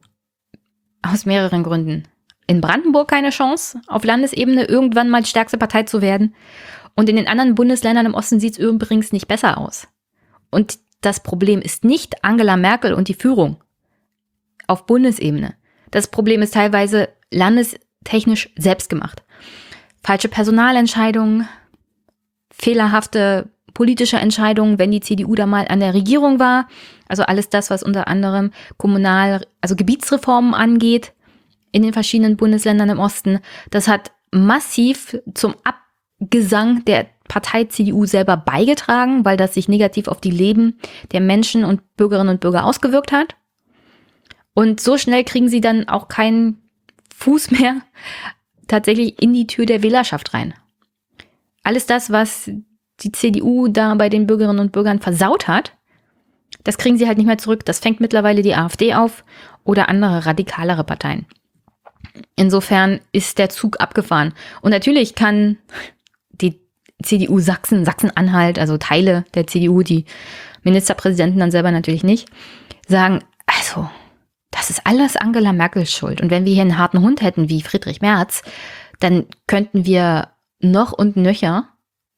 [SPEAKER 2] aus mehreren Gründen in Brandenburg keine Chance, auf Landesebene irgendwann mal stärkste Partei zu werden. Und in den anderen Bundesländern im Osten sieht es übrigens nicht besser aus. Und das Problem ist nicht Angela Merkel und die Führung auf Bundesebene. Das Problem ist teilweise landestechnisch selbst gemacht. Falsche Personalentscheidungen, fehlerhafte politische Entscheidungen, wenn die C D U da mal an der Regierung war. Also alles das, was unter anderem Kommunal-, also Gebietsreformen angeht in den verschiedenen Bundesländern im Osten. Das hat massiv zum Abgesang der Partei C D U selber beigetragen, weil das sich negativ auf die Leben der Menschen und Bürgerinnen und Bürger ausgewirkt hat. Und so schnell kriegen sie dann auch keinen Fuß mehr tatsächlich in die Tür der Wählerschaft rein. Alles das, was die C D U da bei den Bürgerinnen und Bürgern versaut hat, das kriegen sie halt nicht mehr zurück. Das fängt mittlerweile die AfD auf oder andere radikalere Parteien. Insofern ist der Zug abgefahren. Und natürlich kann die C D U Sachsen, Sachsen-Anhalt, also Teile der C D U, die Ministerpräsidenten dann selber natürlich nicht, sagen, also das ist alles Angela Merkels Schuld. Und wenn wir hier einen harten Hund hätten wie Friedrich Merz, dann könnten wir noch und nöcher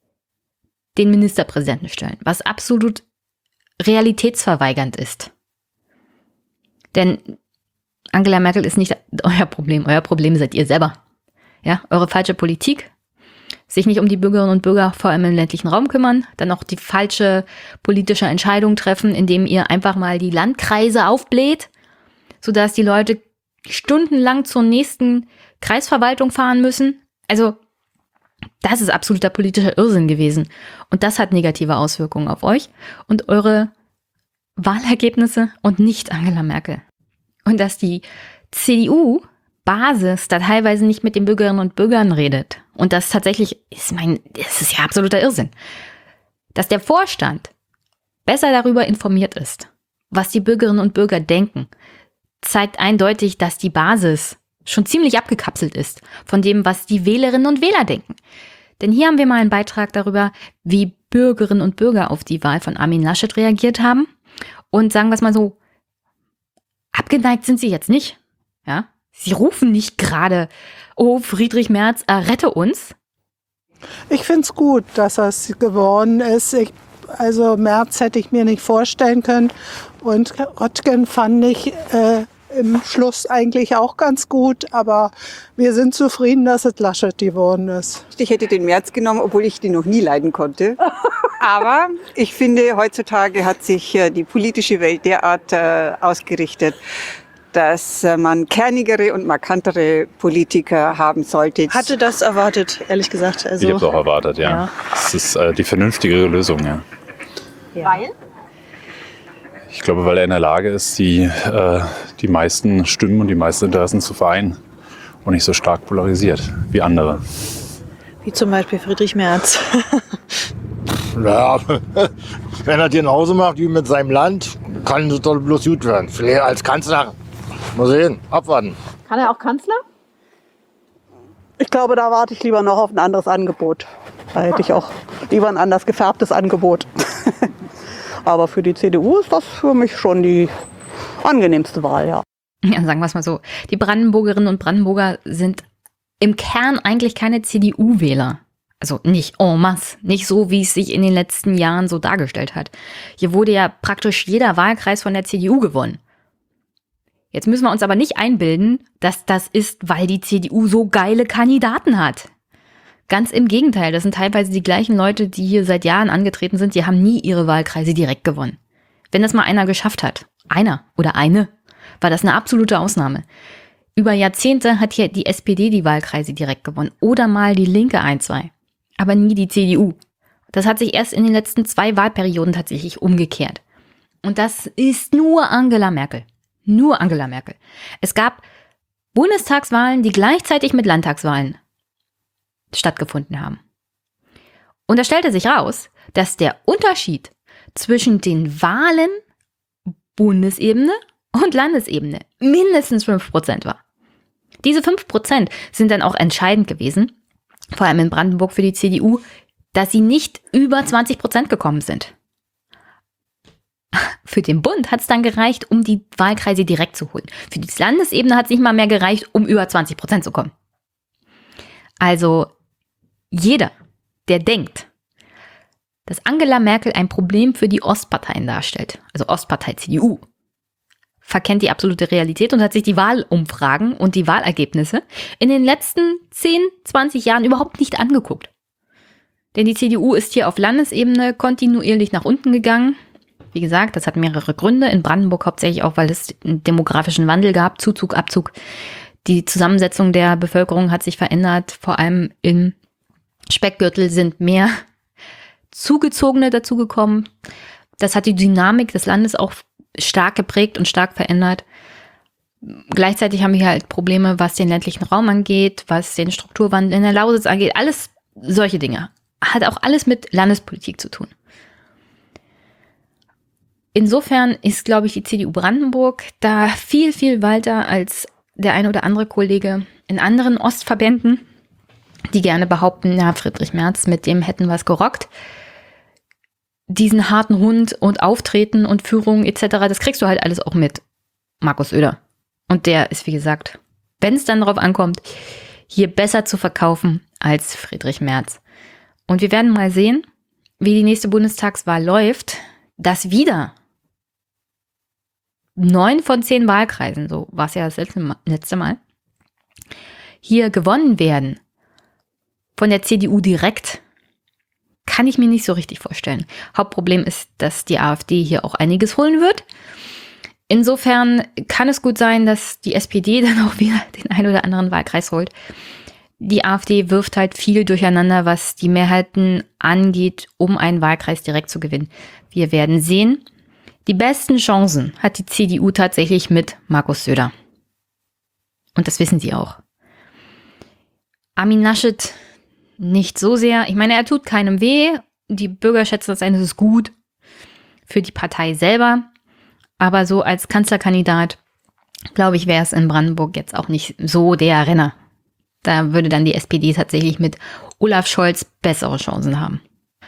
[SPEAKER 2] den Ministerpräsidenten stellen, was absolut realitätsverweigernd ist. Denn Angela Merkel ist nicht euer Problem. Euer Problem seid ihr selber. Ja, eure falsche Politik, sich nicht um die Bürgerinnen und Bürger vor allem im ländlichen Raum kümmern, dann auch die falsche politische Entscheidung treffen, indem ihr einfach mal die Landkreise aufbläht, sodass die Leute stundenlang zur nächsten Kreisverwaltung fahren müssen. Also das ist absoluter politischer Irrsinn gewesen. Und das hat negative Auswirkungen auf euch und eure Wahlergebnisse und nicht Angela Merkel. Und dass die C D U-Basis da teilweise nicht mit den Bürgerinnen und Bürgern redet. Und das tatsächlich ist mein, das ist ja absoluter Irrsinn. Dass der Vorstand besser darüber informiert ist, was die Bürgerinnen und Bürger denken, zeigt eindeutig, dass die Basis schon ziemlich abgekapselt ist von dem, was die Wählerinnen und Wähler denken. Denn hier haben wir mal einen Beitrag darüber, wie Bürgerinnen und Bürger auf die Wahl von Armin Laschet reagiert haben. Und sagen wir es mal so, abgeneigt sind sie jetzt nicht. Ja? Sie rufen nicht gerade, oh Friedrich Merz, rette uns.
[SPEAKER 11] Ich finde es gut, dass es geworden ist. Ich, also Merz hätte ich mir nicht vorstellen können. Und Röttgen fand ich äh, im Schluss eigentlich auch ganz gut. Aber wir sind zufrieden, dass es Laschet geworden ist.
[SPEAKER 12] Ich hätte den Merz genommen, obwohl ich den noch nie leiden konnte. Aber ich finde, heutzutage hat sich äh, die politische Welt derart äh, ausgerichtet, dass äh, man kernigere und markantere Politiker haben sollte.
[SPEAKER 13] Hatte das erwartet, ehrlich gesagt. Also,
[SPEAKER 14] ich habe es auch erwartet, ja.
[SPEAKER 13] ja.
[SPEAKER 14] Das ist äh, die vernünftigere Lösung, ja.
[SPEAKER 13] ja.
[SPEAKER 12] Weil?
[SPEAKER 14] Ich glaube, weil er in der Lage ist, die, äh, die meisten Stimmen und die meisten Interessen zu vereinen und nicht so stark polarisiert wie andere.
[SPEAKER 13] Wie zum Beispiel Friedrich Merz.
[SPEAKER 15] Ja, wenn er die nach Hause macht, wie mit seinem Land, kann es doch bloß gut werden. Vielleicht als Kanzler. Mal sehen, abwarten.
[SPEAKER 13] Kann er auch Kanzler?
[SPEAKER 11] Ich glaube, da warte ich lieber noch auf ein anderes Angebot. Da hätte ich auch lieber ein anders gefärbtes Angebot. Aber für die C D U ist das für mich schon die angenehmste Wahl, ja.
[SPEAKER 2] Ja, sagen wir es mal so. Die Brandenburgerinnen und Brandenburger sind im Kern eigentlich keine C D U-Wähler. Also nicht en masse, nicht so, wie es sich in den letzten Jahren so dargestellt hat. Hier wurde ja praktisch jeder Wahlkreis von der C D U gewonnen. Jetzt müssen wir uns aber nicht einbilden, dass das ist, weil die C D U so geile Kandidaten hat. Ganz im Gegenteil, das sind teilweise die gleichen Leute, die hier seit Jahren angetreten sind, die haben nie ihre Wahlkreise direkt gewonnen. Wenn das mal einer geschafft hat, einer oder eine, war das eine absolute Ausnahme. Über Jahrzehnte hat hier die S P D die Wahlkreise direkt gewonnen oder mal die Linke ein, zwei. Aber nie die C D U. Das hat sich erst in den letzten zwei Wahlperioden tatsächlich umgekehrt. Und das ist nur Angela Merkel. Nur Angela Merkel. Es gab Bundestagswahlen, die gleichzeitig mit Landtagswahlen stattgefunden haben. Und da stellte sich raus, dass der Unterschied zwischen den Wahlen Bundesebene und Landesebene mindestens fünf Prozent war. Diese fünf Prozent sind dann auch entscheidend gewesen, vor allem in Brandenburg für die C D U, dass sie nicht über zwanzig Prozent gekommen sind. Für den Bund hat es dann gereicht, um die Wahlkreise direkt zu holen. Für die Landesebene hat es nicht mal mehr gereicht, um über zwanzig Prozent zu kommen. Also jeder, der denkt, dass Angela Merkel ein Problem für die Ostparteien darstellt, also Ostpartei C D U, verkennt die absolute Realität und hat sich die Wahlumfragen und die Wahlergebnisse in den letzten zehn, zwanzig Jahren überhaupt nicht angeguckt. Denn die C D U ist hier auf Landesebene kontinuierlich nach unten gegangen. Wie gesagt, das hat mehrere Gründe. In Brandenburg hauptsächlich auch, weil es einen demografischen Wandel gab, Zuzug, Abzug. Die Zusammensetzung der Bevölkerung hat sich verändert. Vor allem im Speckgürtel sind mehr Zugezogene dazugekommen. Das hat die Dynamik des Landes auch stark geprägt und stark verändert. Gleichzeitig haben wir halt Probleme, was den ländlichen Raum angeht, was den Strukturwandel in der Lausitz angeht. Alles solche Dinge. Hat auch alles mit Landespolitik zu tun. Insofern ist, glaube ich, die C D U Brandenburg da viel, viel weiter als der ein oder andere Kollege in anderen Ostverbänden, die gerne behaupten, ja, Friedrich Merz, mit dem hätten wir es gerockt. Diesen harten Hund und Auftreten und Führung et cetera, das kriegst du halt alles auch mit Markus Söder. Und der ist, wie gesagt, wenn es dann darauf ankommt, hier besser zu verkaufen als Friedrich Merz. Und wir werden mal sehen, wie die nächste Bundestagswahl läuft, dass wieder neun von zehn Wahlkreisen, so war es ja das letzte Mal, hier gewonnen werden von der C D U direkt, kann ich mir nicht so richtig vorstellen. Hauptproblem ist, dass die AfD hier auch einiges holen wird. Insofern kann es gut sein, dass die S P D dann auch wieder den einen oder anderen Wahlkreis holt. Die AfD wirft halt viel durcheinander, was die Mehrheiten angeht, um einen Wahlkreis direkt zu gewinnen. Wir werden sehen. Die besten Chancen hat die C D U tatsächlich mit Markus Söder. Und das wissen sie auch. Armin Laschet nicht so sehr. Ich meine, er tut keinem weh. Die Bürger schätzen das ein, das ist gut für die Partei selber. Aber so als Kanzlerkandidat, glaube ich, wäre es in Brandenburg jetzt auch nicht so der Renner. Da würde dann die S P D tatsächlich mit Olaf Scholz bessere Chancen haben.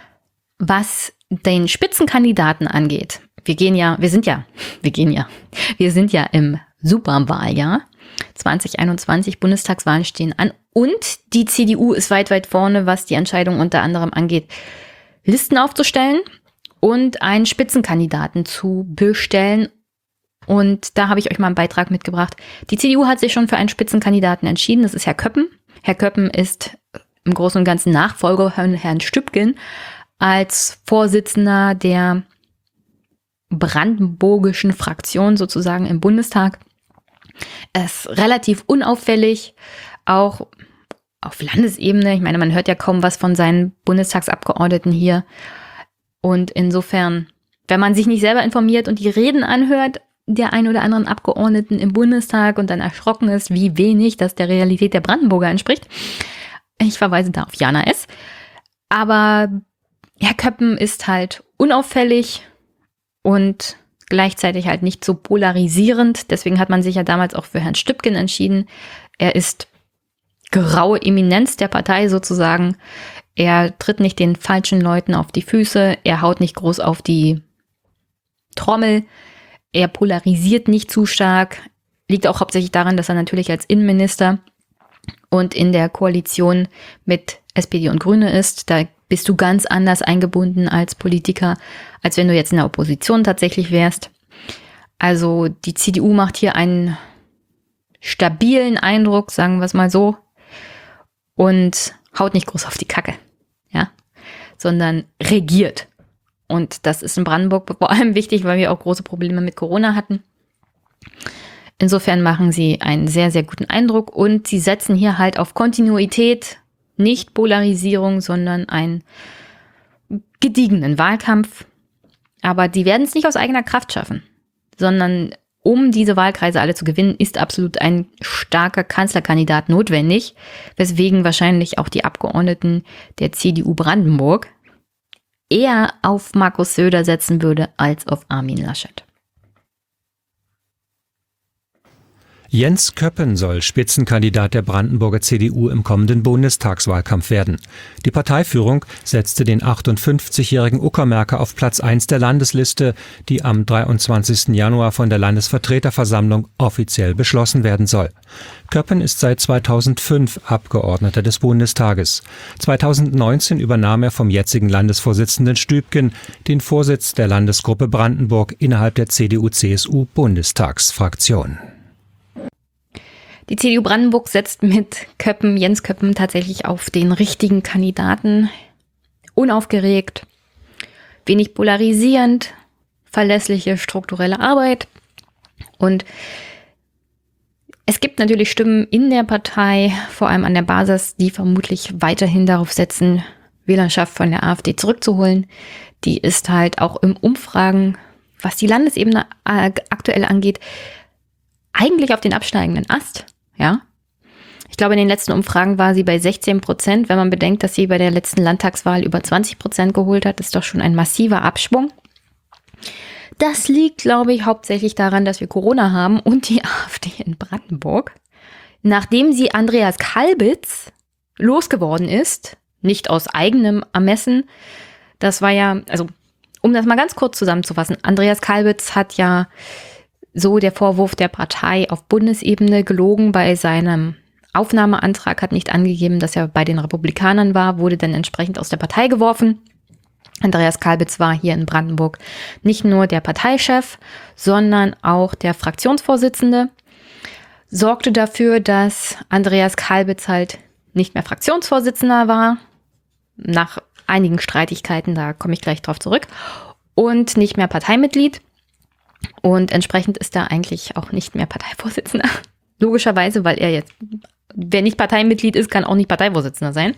[SPEAKER 2] Was den Spitzenkandidaten angeht, wir gehen ja, wir sind ja, wir gehen ja, wir sind ja im Superwahljahr. zwanzig einundzwanzig Bundestagswahlen stehen an und die C D U ist weit, weit vorne, was die Entscheidung unter anderem angeht, Listen aufzustellen und einen Spitzenkandidaten zu bestellen. Und da habe ich euch mal einen Beitrag mitgebracht. Die C D U hat sich schon für einen Spitzenkandidaten entschieden. Das ist Herr Köppen. Herr Köppen ist im Großen und Ganzen Nachfolger von Herrn Stübgen als Vorsitzender der brandenburgischen Fraktion sozusagen im Bundestag. Er ist relativ unauffällig, auch auf Landesebene. Ich meine, man hört ja kaum was von seinen Bundestagsabgeordneten hier. Und insofern, wenn man sich nicht selber informiert und die Reden anhört, der ein oder anderen Abgeordneten im Bundestag und dann erschrocken ist, wie wenig das der Realität der Brandenburger entspricht. Ich verweise da auf Jana S. Aber Herr Köppen ist halt unauffällig und gleichzeitig halt nicht so polarisierend. Deswegen hat man sich ja damals auch für Herrn Stübgen entschieden. Er ist graue Eminenz der Partei sozusagen. Er tritt nicht den falschen Leuten auf die Füße. Er haut nicht groß auf die Trommel. Er polarisiert nicht zu stark. Liegt auch hauptsächlich daran, dass er natürlich als Innenminister und in der Koalition mit S P D und Grüne ist. Da bist du ganz anders eingebunden als Politiker, als wenn du jetzt in der Opposition tatsächlich wärst. Also die C D U macht hier einen stabilen Eindruck, sagen wir es mal so, und haut nicht groß auf die Kacke, ja, sondern regiert. Und das ist in Brandenburg vor allem wichtig, weil wir auch große Probleme mit Corona hatten. Insofern machen sie einen sehr, sehr guten Eindruck und sie setzen hier halt auf Kontinuität, nicht Polarisierung, sondern einen gediegenen Wahlkampf. Aber die werden es nicht aus eigener Kraft schaffen, sondern um diese Wahlkreise alle zu gewinnen, ist absolut ein starker Kanzlerkandidat notwendig, weswegen wahrscheinlich auch die Abgeordneten der C D U Brandenburg eher auf Markus Söder setzen würde als auf Armin Laschet.
[SPEAKER 16] Jens Köppen soll Spitzenkandidat der Brandenburger C D U im kommenden Bundestagswahlkampf werden. Die Parteiführung setzte den achtundfünfzigjährigen Uckermärker auf Platz eins der Landesliste, die am dreiundzwanzigsten Januar von der Landesvertreterversammlung offiziell beschlossen werden soll. Köppen ist seit zweitausendfünf Abgeordneter des Bundestages. zweitausendneunzehn übernahm er vom jetzigen Landesvorsitzenden Stübgen den Vorsitz der Landesgruppe Brandenburg innerhalb der C D U C S U Bundestagsfraktion.
[SPEAKER 2] Die C D U Brandenburg setzt mit Köppen, Jens Köppen tatsächlich auf den richtigen Kandidaten. Unaufgeregt, wenig polarisierend, verlässliche strukturelle Arbeit. Und es gibt natürlich Stimmen in der Partei, vor allem an der Basis, die vermutlich weiterhin darauf setzen, Wählerschaft von der AfD zurückzuholen. Die ist halt auch im Umfragen, was die Landesebene aktuell angeht, eigentlich auf den absteigenden Ast. Ja, ich glaube, in den letzten Umfragen war sie bei sechzehn Prozent. Wenn man bedenkt, dass sie bei der letzten Landtagswahl über zwanzig Prozent geholt hat, ist doch schon ein massiver Abschwung. Das liegt, glaube ich, hauptsächlich daran, dass wir Corona haben und die AfD in Brandenburg, nachdem sie Andreas Kalbitz losgeworden ist, nicht aus eigenem Ermessen. Das war ja, also um das mal ganz kurz zusammenzufassen, Andreas Kalbitz hat ja so der Vorwurf der Partei auf Bundesebene gelogen bei seinem Aufnahmeantrag, hat nicht angegeben, dass er bei den Republikanern war, wurde dann entsprechend aus der Partei geworfen. Andreas Kalbitz war hier in Brandenburg nicht nur der Parteichef, sondern auch der Fraktionsvorsitzende, sorgte dafür, dass Andreas Kalbitz halt nicht mehr Fraktionsvorsitzender war, nach einigen Streitigkeiten, da komme ich gleich drauf zurück, und nicht mehr Parteimitglied. Und entsprechend ist er eigentlich auch nicht mehr Parteivorsitzender. Logischerweise, weil er jetzt, wer nicht Parteimitglied ist, kann auch nicht Parteivorsitzender sein.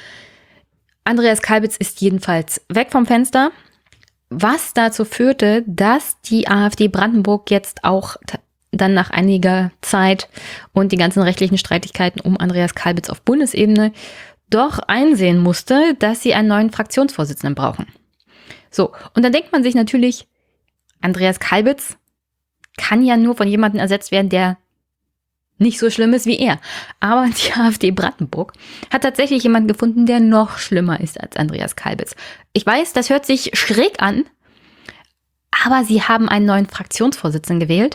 [SPEAKER 2] Andreas Kalbitz ist jedenfalls weg vom Fenster, was dazu führte, dass die AfD Brandenburg jetzt auch t- dann nach einiger Zeit und die ganzen rechtlichen Streitigkeiten um Andreas Kalbitz auf Bundesebene doch einsehen musste, dass sie einen neuen Fraktionsvorsitzenden brauchen. So, und dann denkt man sich natürlich, Andreas Kalbitz kann ja nur von jemandem ersetzt werden, der nicht so schlimm ist wie er. Aber die AfD Brandenburg hat tatsächlich jemanden gefunden, der noch schlimmer ist als Andreas Kalbitz. Ich weiß, das hört sich schräg an, aber sie haben einen neuen Fraktionsvorsitzenden gewählt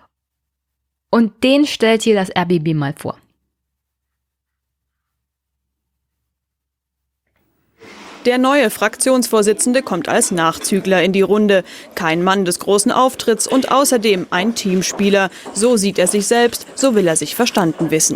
[SPEAKER 2] und den stellt hier das R B B mal vor.
[SPEAKER 17] Der neue Fraktionsvorsitzende kommt als Nachzügler in die Runde. Kein Mann des großen Auftritts und außerdem ein Teamspieler. So sieht er sich selbst, so will er sich verstanden wissen.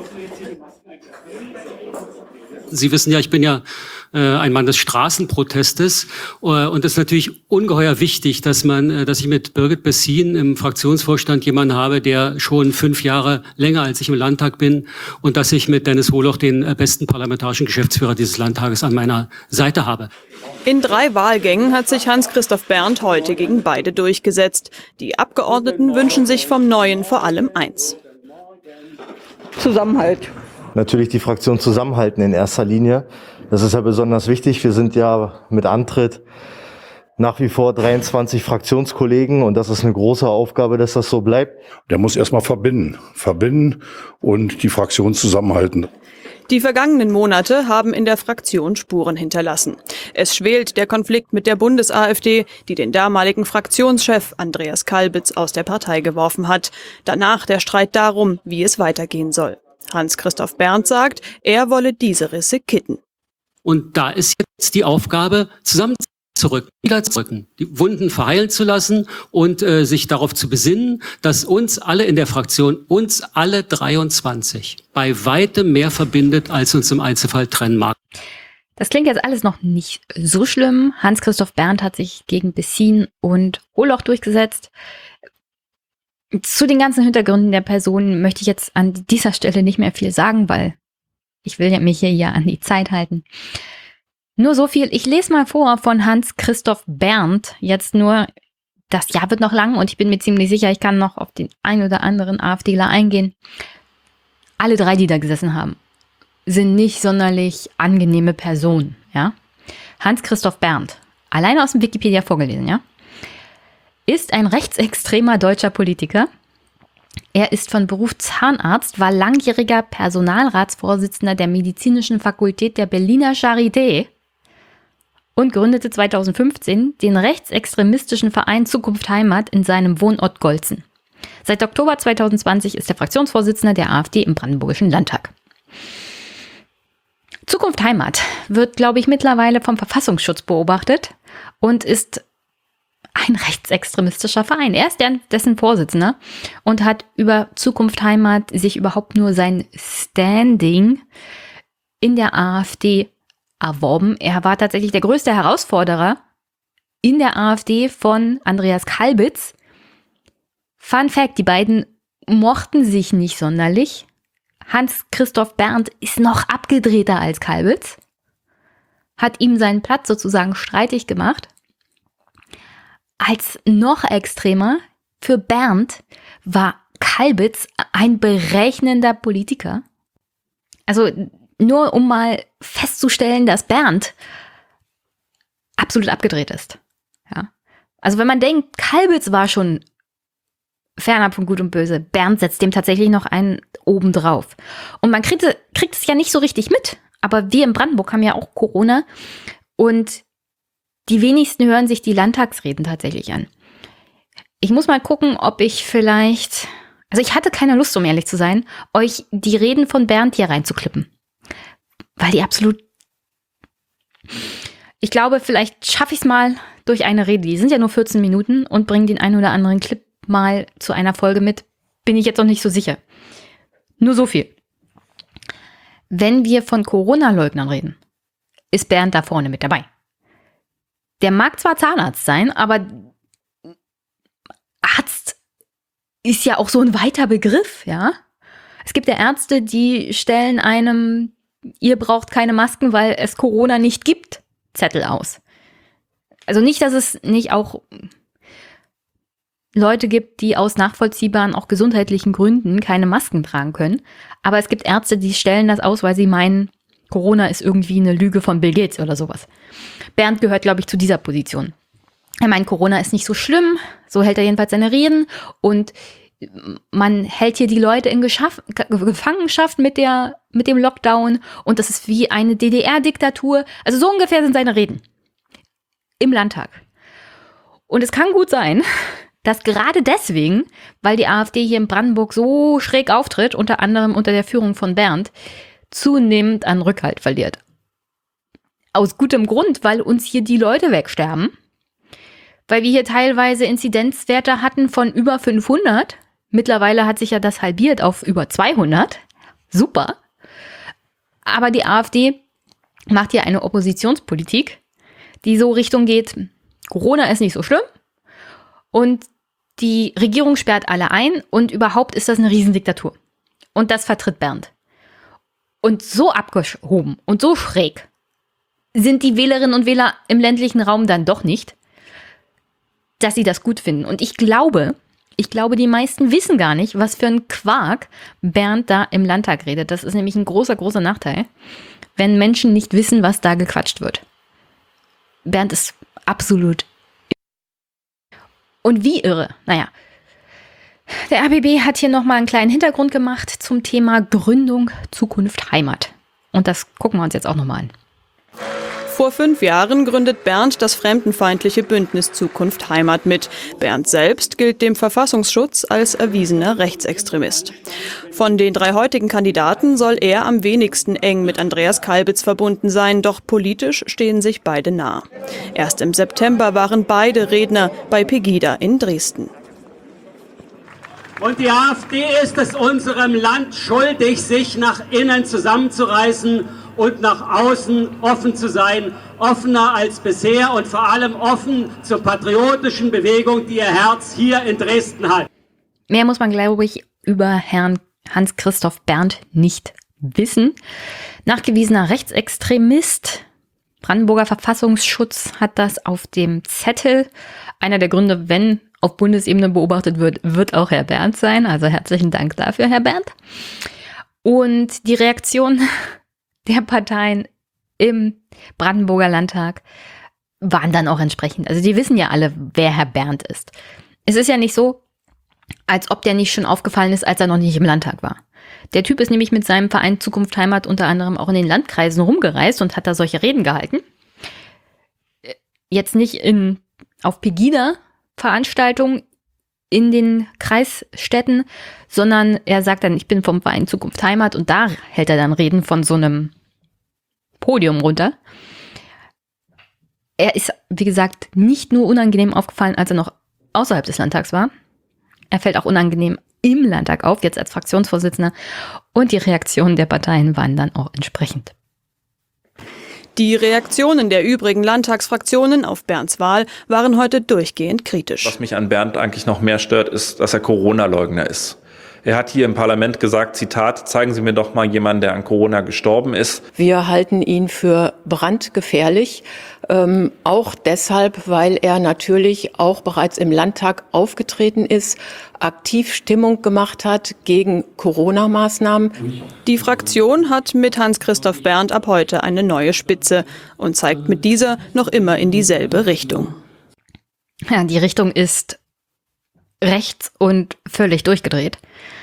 [SPEAKER 18] Sie wissen ja, ich bin ja äh, ein Mann des Straßenprotestes äh, und es ist natürlich ungeheuer wichtig, dass man, äh, dass ich mit Birgit Bessin im Fraktionsvorstand jemanden habe, der schon fünf Jahre länger als ich im Landtag bin und dass ich mit Dennis Wohloch den äh, besten parlamentarischen Geschäftsführer dieses Landtages an meiner Seite habe.
[SPEAKER 17] In drei Wahlgängen hat sich Hans-Christoph Berndt heute gegen beide durchgesetzt. Die Abgeordneten wünschen sich vom Neuen vor allem eins:
[SPEAKER 19] Zusammenhalt. Natürlich die Fraktion zusammenhalten in erster Linie. Das ist ja besonders wichtig. Wir sind ja mit Antritt nach wie vor dreiundzwanzig Fraktionskollegen und das ist eine große Aufgabe, dass das so bleibt.
[SPEAKER 20] Der muss erstmal verbinden, verbinden und die Fraktion zusammenhalten.
[SPEAKER 17] Die vergangenen Monate haben in der Fraktion Spuren hinterlassen. Es schwelt der Konflikt mit der Bundes-AfD, die den damaligen Fraktionschef Andreas Kalbitz aus der Partei geworfen hat. Danach der Streit darum, wie es weitergehen soll. Hans-Christoph Berndt sagt, er wolle diese Risse kitten.
[SPEAKER 18] Und da ist jetzt die Aufgabe, zusammenzurücken, wieder zurücken, die Wunden verheilen zu lassen und äh, sich darauf zu besinnen, dass uns alle in der Fraktion, uns alle dreiundzwanzig, bei weitem mehr verbindet, als uns im Einzelfall trennen mag.
[SPEAKER 2] Das klingt jetzt alles noch nicht so schlimm. Hans-Christoph Berndt hat sich gegen Bessin und Wohloch durchgesetzt. Zu den ganzen Hintergründen der Person möchte ich jetzt an dieser Stelle nicht mehr viel sagen, weil ich will ja mich hier ja an die Zeit halten. Nur so viel. Ich lese mal vor von Hans-Christoph Berndt. Jetzt nur, das Jahr wird noch lang und ich bin mir ziemlich sicher, ich kann noch auf den ein oder anderen AfDler eingehen. Alle drei, die da gesessen haben, sind nicht sonderlich angenehme Personen, ja. Hans-Christoph Berndt, alleine aus dem Wikipedia vorgelesen, ja, ist ein rechtsextremer deutscher Politiker. Er ist von Beruf Zahnarzt, war langjähriger Personalratsvorsitzender der Medizinischen Fakultät der Berliner Charité und gründete zweitausendfünfzehn den rechtsextremistischen Verein Zukunft Heimat in seinem Wohnort Golzen. Seit Oktober zweitausendzwanzig ist er Fraktionsvorsitzender der AfD im Brandenburgischen Landtag. Zukunft Heimat wird, glaube ich, mittlerweile vom Verfassungsschutz beobachtet und ist ein rechtsextremistischer Verein. Er ist dessen Vorsitzender und hat über Zukunft Heimat sich überhaupt nur sein Standing in der AfD erworben. Er war tatsächlich der größte Herausforderer in der AfD von Andreas Kalbitz. Fun Fact, die beiden mochten sich nicht sonderlich. Hans-Christoph Berndt ist noch abgedrehter als Kalbitz, hat ihm seinen Platz sozusagen streitig gemacht. Als noch extremer für Berndt war Kalbitz ein berechnender Politiker. Also nur um mal festzustellen, dass Berndt absolut abgedreht ist. Ja. Also wenn man denkt, Kalbitz war schon fernab von Gut und Böse, Berndt setzt dem tatsächlich noch einen obendrauf. Und man kriegt, kriegt es ja nicht so richtig mit, aber wir in Brandenburg haben ja auch Corona und die wenigsten hören sich die Landtagsreden tatsächlich an. Ich muss mal gucken, ob ich vielleicht, also ich hatte keine Lust, um ehrlich zu sein, euch die Reden von Berndt hier reinzuklippen. Weil die absolut, ich glaube, vielleicht schaffe ich es mal durch eine Rede, die sind ja nur vierzehn Minuten und bringe den einen oder anderen Clip mal zu einer Folge mit, bin ich jetzt noch nicht so sicher. Nur so viel. Wenn wir von Corona-Leugnern reden, ist Berndt da vorne mit dabei. Der mag zwar Zahnarzt sein, aber Arzt ist ja auch so ein weiter Begriff, ja. Es gibt ja Ärzte, die stellen einem, ihr braucht keine Masken, weil es Corona nicht gibt, Zettel aus. Also nicht, dass es nicht auch Leute gibt, die aus nachvollziehbaren, auch gesundheitlichen Gründen keine Masken tragen können. Aber es gibt Ärzte, die stellen das aus, weil sie meinen, Corona ist irgendwie eine Lüge von Bill Gates oder sowas. Berndt gehört, glaube ich, zu dieser Position. Er meint, Corona ist nicht so schlimm, so hält er jedenfalls seine Reden und man hält hier die Leute in Geschaff- Gefangenschaft mit, der, mit dem Lockdown und das ist wie eine D D R-Diktatur. Also so ungefähr sind seine Reden im Landtag. Und es kann gut sein, dass gerade deswegen, weil die AfD hier in Brandenburg so schräg auftritt, unter anderem unter der Führung von Berndt, zunehmend an Rückhalt verliert. Aus gutem Grund, weil uns hier die Leute wegsterben, weil wir hier teilweise Inzidenzwerte hatten von über fünfhundert. Mittlerweile hat sich ja das halbiert auf über zweihundert. Super. Aber die AfD macht hier eine Oppositionspolitik, die so Richtung geht, Corona ist nicht so schlimm und die Regierung sperrt alle ein und überhaupt ist das eine Riesendiktatur. Und das vertritt Berndt. Und so abgehoben und so schräg sind die Wählerinnen und Wähler im ländlichen Raum dann doch nicht, dass sie das gut finden. Und ich glaube, ich glaube, die meisten wissen gar nicht, was für ein Quark Berndt da im Landtag redet. Das ist nämlich ein großer, großer Nachteil, wenn Menschen nicht wissen, was da gequatscht wird. Berndt ist absolut und wie irre. Naja, der R B B hat hier nochmal einen kleinen Hintergrund gemacht zum Thema Gründung Zukunft Heimat. Und das gucken wir uns jetzt auch nochmal an.
[SPEAKER 17] Vor fünf Jahren gründet Berndt das fremdenfeindliche Bündnis Zukunft Heimat mit. Berndt selbst gilt dem Verfassungsschutz als erwiesener Rechtsextremist. Von den drei heutigen Kandidaten soll er am wenigsten eng mit Andreas Kalbitz verbunden sein, doch politisch stehen sich beide nah. Erst im September waren beide Redner bei Pegida in Dresden.
[SPEAKER 21] Und die AfD ist es unserem Land schuldig, sich nach innen zusammenzureißen und nach außen offen zu sein, offener als bisher und vor allem offen zur patriotischen Bewegung, die ihr Herz hier in Dresden hat.
[SPEAKER 2] Mehr muss man, glaube ich, über Herrn Hans-Christoph Berndt nicht wissen. Nachgewiesener Rechtsextremist, Brandenburger Verfassungsschutz hat das auf dem Zettel. Einer der Gründe, wenn auf Bundesebene beobachtet wird, wird auch Herr Berndt sein. Also herzlichen Dank dafür, Herr Berndt. Und die Reaktion der Parteien im Brandenburger Landtag waren dann auch entsprechend. Also die wissen ja alle, wer Herr Berndt ist. Es ist ja nicht so, als ob der nicht schon aufgefallen ist, als er noch nicht im Landtag war. Der Typ ist nämlich mit seinem Verein Zukunft Heimat unter anderem auch in den Landkreisen rumgereist und hat da solche Reden gehalten. Jetzt nicht in, auf Pegida-Veranstaltungen in den Kreisstädten, sondern er sagt dann, ich bin vom Verein Zukunft Heimat und da hält er dann Reden von so einem Podium runter. Er ist, wie gesagt, nicht nur unangenehm aufgefallen, als er noch außerhalb des Landtags war. Er fällt auch unangenehm im Landtag auf, jetzt als Fraktionsvorsitzender. Und die Reaktionen der Parteien waren dann auch entsprechend.
[SPEAKER 17] Die Reaktionen der übrigen Landtagsfraktionen auf Bernds Wahl waren heute durchgehend kritisch.
[SPEAKER 1] Was mich an Berndt eigentlich noch mehr stört, ist, dass er Corona-Leugner ist. Er hat hier im Parlament gesagt, Zitat, zeigen Sie mir doch mal jemanden, der an Corona gestorben ist.
[SPEAKER 22] Wir halten ihn für brandgefährlich, ähm, auch deshalb, weil er natürlich auch bereits im Landtag aufgetreten ist, aktiv Stimmung gemacht hat gegen Corona-Maßnahmen.
[SPEAKER 17] Die Fraktion hat mit Hans-Christoph Berndt ab heute eine neue Spitze und zeigt mit dieser noch immer in dieselbe Richtung.
[SPEAKER 2] Ja, die Richtung ist rechts und völlig durchgedreht.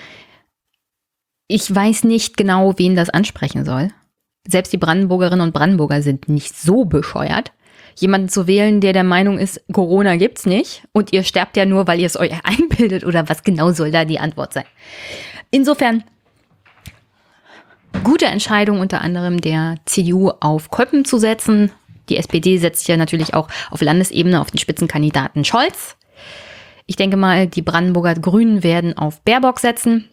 [SPEAKER 2] Ich weiß nicht genau, wen das ansprechen soll. Selbst die Brandenburgerinnen und Brandenburger sind nicht so bescheuert, jemanden zu wählen, der der Meinung ist, Corona gibt's nicht und ihr sterbt ja nur, weil ihr es euch einbildet, oder was genau soll da die Antwort sein? Insofern gute Entscheidung unter anderem der C D U auf Köppen zu setzen. Die S P D setzt ja natürlich auch auf Landesebene auf den Spitzenkandidaten Scholz. Ich denke mal, die Brandenburger Grünen werden auf Baerbock setzen.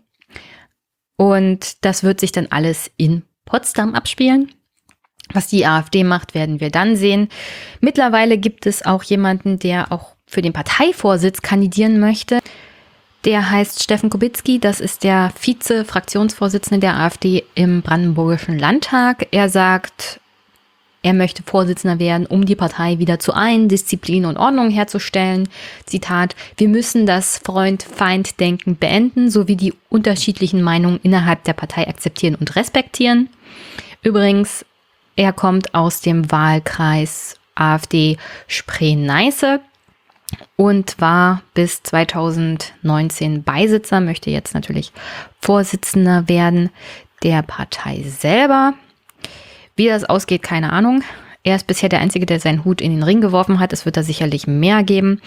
[SPEAKER 2] Und das wird sich dann alles in Potsdam abspielen. Was die AfD macht, werden wir dann sehen. Mittlerweile gibt es auch jemanden, der auch für den Parteivorsitz kandidieren möchte. Der heißt Steffen Kubicki. Das ist der Vize-Fraktionsvorsitzende der AfD im Brandenburgischen Landtag. Er sagt, er möchte Vorsitzender werden, um die Partei wieder zu ein, Disziplin und Ordnung herzustellen. Zitat, wir müssen das Freund-Feind-Denken beenden, sowie die unterschiedlichen Meinungen innerhalb der Partei akzeptieren und respektieren. Übrigens, er kommt aus dem Wahlkreis AfD Spree-Neiße und war bis zweitausendneunzehn Beisitzer, möchte jetzt natürlich Vorsitzender werden der Partei selber. Wie das ausgeht, keine Ahnung. Er ist bisher der Einzige, der seinen Hut in den Ring geworfen hat. Es wird da sicherlich mehr geben.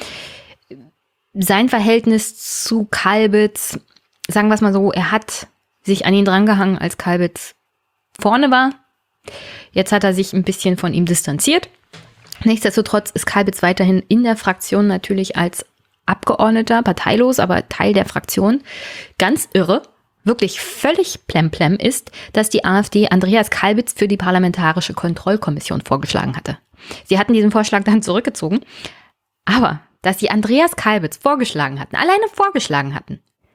[SPEAKER 2] Sein Verhältnis zu Kalbitz, sagen wir es mal so, er hat sich an ihn drangehangen, als Kalbitz vorne war. Jetzt hat er sich ein bisschen von ihm distanziert. Nichtsdestotrotz ist Kalbitz weiterhin in der Fraktion natürlich als Abgeordneter, parteilos, aber Teil der Fraktion. Ganz irre. Wirklich völlig plemplem ist, dass die AfD Andreas Kalbitz für die Parlamentarische Kontrollkommission vorgeschlagen hatte. Sie hatten diesen Vorschlag dann zurückgezogen, aber dass sie Andreas Kalbitz vorgeschlagen hatten, alleine vorgeschlagen hatten,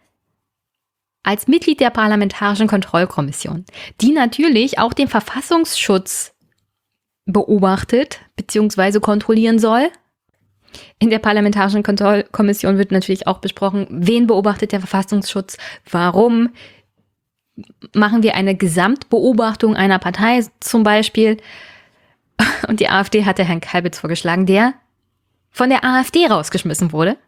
[SPEAKER 2] als Mitglied der Parlamentarischen Kontrollkommission, die natürlich auch den Verfassungsschutz beobachtet bzw. kontrollieren soll. In der Parlamentarischen Kontrollkommission wird natürlich auch besprochen, wen beobachtet der Verfassungsschutz, warum machen wir eine Gesamtbeobachtung einer Partei zum Beispiel. Und die AfD hatte Herrn Kalbitz vorgeschlagen, der von der AfD rausgeschmissen wurde.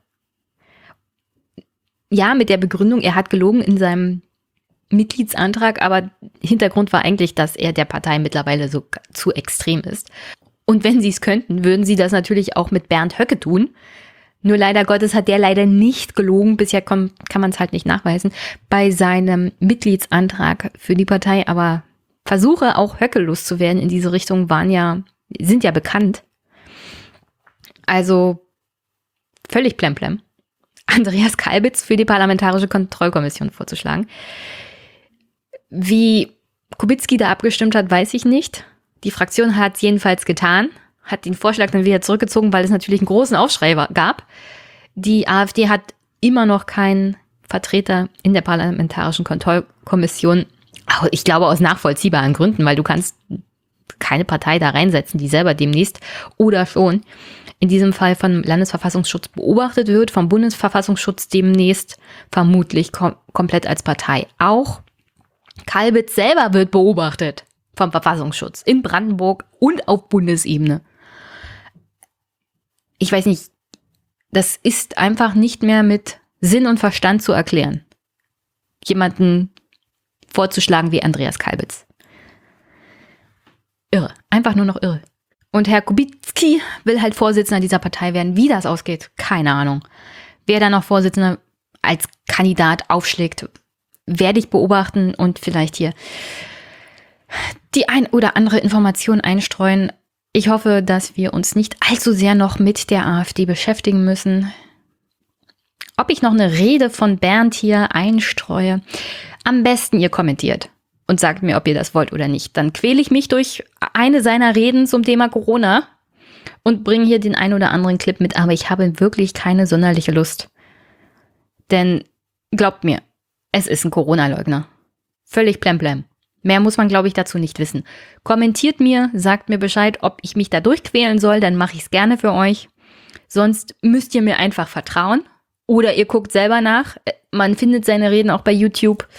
[SPEAKER 2] Ja, mit der Begründung, er hat gelogen in seinem Mitgliedsantrag, aber Hintergrund war eigentlich, dass er der Partei mittlerweile so zu extrem ist. Und wenn sie es könnten, würden sie das natürlich auch mit Bernd Höcke tun. Nur leider Gottes hat der leider nicht gelogen. Bisher kann, kann man es halt nicht nachweisen bei seinem Mitgliedsantrag für die Partei. Aber Versuche, auch Höcke loszuwerden in diese Richtung, waren ja, sind ja bekannt. Also völlig plemplem. Andreas Kalbitz für die Parlamentarische Kontrollkommission vorzuschlagen. Wie Kubicki da abgestimmt hat, weiß ich nicht. Die Fraktion hat es jedenfalls getan, hat den Vorschlag dann wieder zurückgezogen, weil es natürlich einen großen Aufschrei gab. Die AfD hat immer noch keinen Vertreter in der Parlamentarischen Kontrollkommission. Ich glaube aus nachvollziehbaren Gründen, weil du kannst keine Partei da reinsetzen, die selber demnächst oder schon in diesem Fall vom Landesverfassungsschutz beobachtet wird, vom Bundesverfassungsschutz demnächst vermutlich kom- komplett als Partei. Auch Kalbitz selber wird beobachtet vom Verfassungsschutz in Brandenburg und auf Bundesebene. Ich weiß nicht, das ist einfach nicht mehr mit Sinn und Verstand zu erklären, jemanden vorzuschlagen wie Andreas Kalbitz. Irre, einfach nur noch irre. Und Herr Kubicki will halt Vorsitzender dieser Partei werden. Wie das ausgeht, keine Ahnung. Wer da noch Vorsitzender als Kandidat aufschlägt, werde ich beobachten und vielleicht hier die ein oder andere Information einstreuen. Ich hoffe, dass wir uns nicht allzu sehr noch mit der AfD beschäftigen müssen. Ob ich noch eine Rede von Bernd hier einstreue, am besten ihr kommentiert und sagt mir, ob ihr das wollt oder nicht. Dann quäle ich mich durch eine seiner Reden zum Thema Corona und bringe hier den ein oder anderen Clip mit, aber ich habe wirklich keine sonderliche Lust. Denn glaubt mir, es ist ein Corona-Leugner. Völlig plemplem. Mehr muss man, glaube ich, dazu nicht wissen. Kommentiert mir, sagt mir Bescheid, ob ich mich da durchquälen soll, dann mache ich es gerne für euch. Sonst müsst ihr mir einfach vertrauen. Oder ihr guckt selber nach. Man findet seine Reden auch bei YouTube.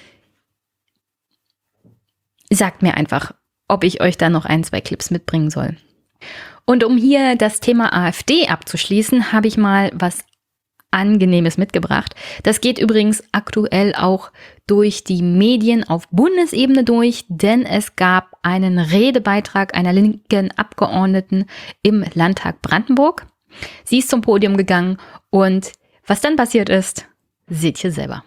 [SPEAKER 2] Sagt mir einfach, ob ich euch da noch ein, zwei Clips mitbringen soll. Und um hier das Thema AfD abzuschließen, habe ich mal was Angenehmes mitgebracht. Das geht übrigens aktuell auch durch die Medien auf Bundesebene durch, denn es gab einen Redebeitrag einer linken Abgeordneten im Landtag Brandenburg. Sie ist zum Podium gegangen und was dann passiert ist, seht ihr selber.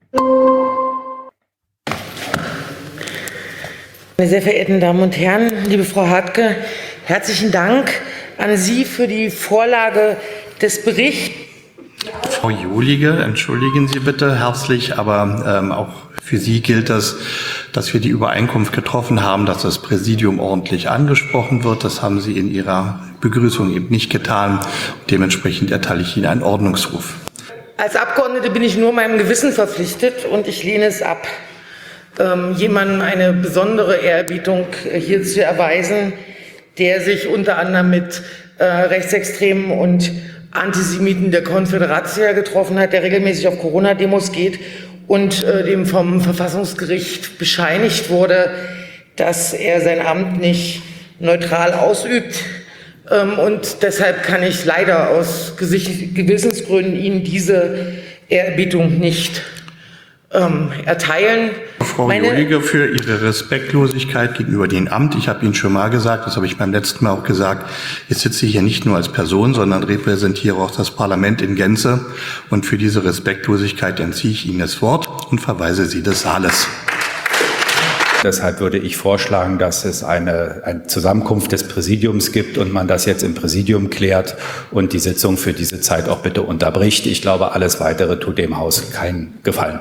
[SPEAKER 3] Meine sehr verehrten Damen und Herren, liebe Frau Hartke, herzlichen Dank an Sie für die Vorlage des Berichts.
[SPEAKER 4] Frau Jolige, entschuldigen Sie bitte herzlich, aber ähm, auch für Sie gilt das, dass wir die Übereinkunft getroffen haben, dass das Präsidium ordentlich angesprochen wird. Das haben Sie in Ihrer Begrüßung eben nicht getan. Dementsprechend erteile ich Ihnen einen Ordnungsruf.
[SPEAKER 3] Als Abgeordnete bin ich nur meinem Gewissen verpflichtet und ich lehne es ab, ähm, jemandem eine besondere Ehrerbietung hier zu erweisen, der sich unter anderem mit äh, Rechtsextremen und Antisemiten der Konföderatio getroffen hat, der regelmäßig auf Corona-Demos geht und äh, dem vom Verfassungsgericht bescheinigt wurde, dass er sein Amt nicht neutral ausübt. Ähm, und deshalb kann ich leider aus Gesicht- Gewissensgründen Ihnen diese Ehrerbietung nicht ähm, erteilen.
[SPEAKER 4] Frau
[SPEAKER 3] Meine
[SPEAKER 4] Jolige, für Ihre Respektlosigkeit gegenüber dem Amt, ich habe Ihnen schon mal gesagt, das habe ich beim letzten Mal auch gesagt, ich sitze hier nicht nur als Person, sondern repräsentiere auch das Parlament in Gänze. Und für diese Respektlosigkeit entziehe ich Ihnen das Wort und verweise Sie des Saales.
[SPEAKER 23] Deshalb würde ich vorschlagen, dass es eine, eine Zusammenkunft des Präsidiums gibt und man das jetzt im Präsidium klärt und die Sitzung für diese Zeit auch bitte unterbricht. Ich glaube, alles Weitere tut dem Haus keinen Gefallen.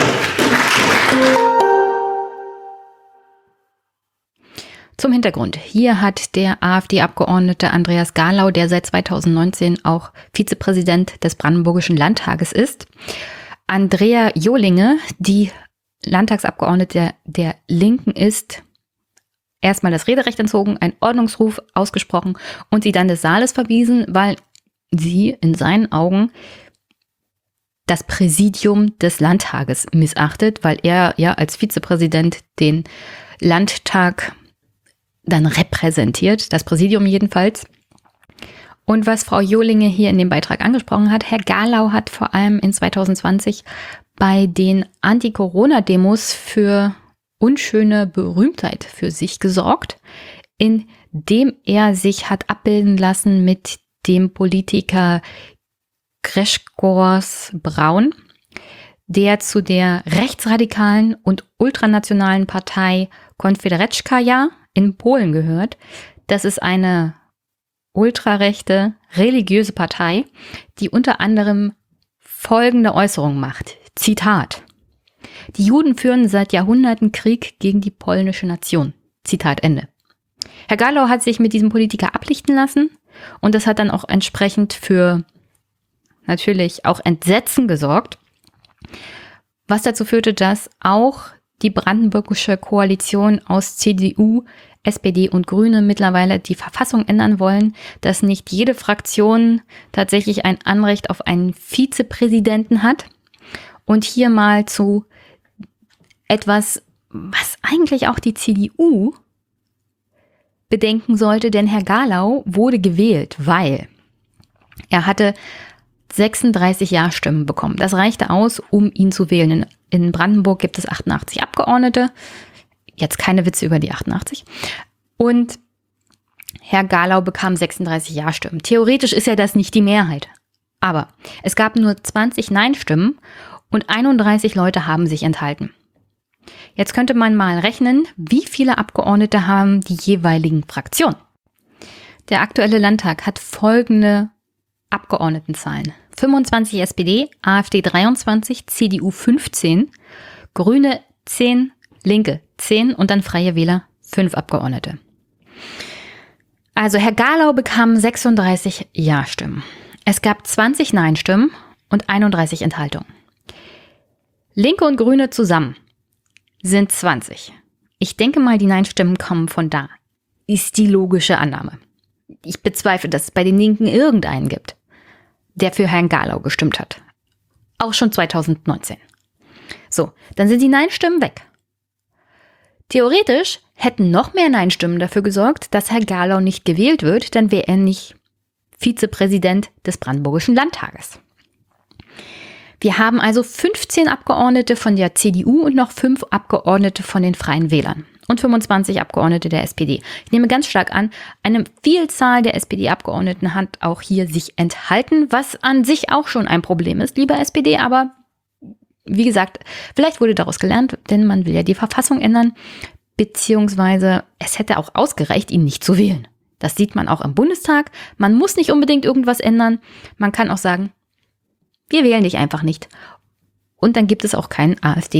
[SPEAKER 2] Zum Hintergrund. Hier hat der AfD-Abgeordnete Andreas Galau, der seit zweitausendneunzehn auch Vizepräsident des Brandenburgischen Landtages ist, Andrea Jolinge, die Landtagsabgeordnete der, der Linken ist, erstmal das Rederecht entzogen, einen Ordnungsruf ausgesprochen und sie dann des Saales verwiesen, weil sie in seinen Augen das Präsidium des Landtages missachtet, weil er ja als Vizepräsident den Landtag dann repräsentiert, das Präsidium jedenfalls. Und was Frau Jolinge hier in dem Beitrag angesprochen hat, Herr Galau hat vor allem in zweitausendzwanzig bei den Anti-Corona-Demos für unschöne Berühmtheit für sich gesorgt, indem er sich hat abbilden lassen mit dem Politiker Grzegorz Braun, der zu der rechtsradikalen und ultranationalen Partei Konfederatskaja in Polen gehört. Das ist eine ultrarechte religiöse Partei, die unter anderem folgende Äußerung macht. Zitat: Die Juden führen seit Jahrhunderten Krieg gegen die polnische Nation. Zitat Ende. Herr Galau hat sich mit diesem Politiker ablichten lassen und das hat dann auch entsprechend für natürlich auch Entsetzen gesorgt, was dazu führte, dass auch die brandenburgische Koalition aus C D U, S P D und Grüne mittlerweile die Verfassung ändern wollen, dass nicht jede Fraktion tatsächlich ein Anrecht auf einen Vizepräsidenten hat. Und hier mal zu etwas, was eigentlich auch die C D U bedenken sollte, denn Herr Garlau wurde gewählt, weil er hatte sechsunddreißig Ja-Stimmen bekommen. Das reichte aus, um ihn zu wählen. In Brandenburg gibt es achtundachtzig Abgeordnete. Jetzt keine Witze über die achtundachtzig. Und Herr Garlau bekam sechsunddreißig Ja-Stimmen. Theoretisch ist ja das nicht die Mehrheit. Aber es gab nur zwanzig Nein-Stimmen und einunddreißig Leute haben sich enthalten. Jetzt könnte man mal rechnen, wie viele Abgeordnete haben die jeweiligen Fraktionen. Der aktuelle Landtag hat folgende Abgeordnetenzahlen. fünfundzwanzig S P D, AfD dreiundzwanzig, C D U fünfzehn, Grüne zehn, Linke zehn und dann Freie Wähler fünf Abgeordnete. Also Herr Garlau bekam sechsunddreißig Ja-Stimmen. Es gab zwanzig Nein-Stimmen und einunddreißig Enthaltungen. Linke und Grüne zusammen sind zwanzig. Ich denke mal, die Nein-Stimmen kommen von da. Ist die logische Annahme. Ich bezweifle, dass es bei den Linken irgendeinen gibt, der für Herrn Garlau gestimmt hat. Auch schon zweitausendneunzehn. So, dann sind die Nein-Stimmen weg. Theoretisch hätten noch mehr Nein-Stimmen dafür gesorgt, dass Herr Garlau nicht gewählt wird, dann wäre er nicht Vizepräsident des Brandenburgischen Landtages. Wir haben also fünfzehn Abgeordnete von der C D U und noch fünf Abgeordnete von den Freien Wählern und fünfundzwanzig Abgeordnete der S P D. Ich nehme ganz stark an, eine Vielzahl der S P D-Abgeordneten hat auch hier sich enthalten, was an sich auch schon ein Problem ist, lieber S P D, aber wie gesagt, vielleicht wurde daraus gelernt, denn man will ja die Verfassung ändern, beziehungsweise es hätte auch ausgereicht, ihn nicht zu wählen. Das sieht man auch im Bundestag. Man muss nicht unbedingt irgendwas ändern. Man kann auch sagen, wir wählen dich einfach nicht. Und dann gibt es auch keinen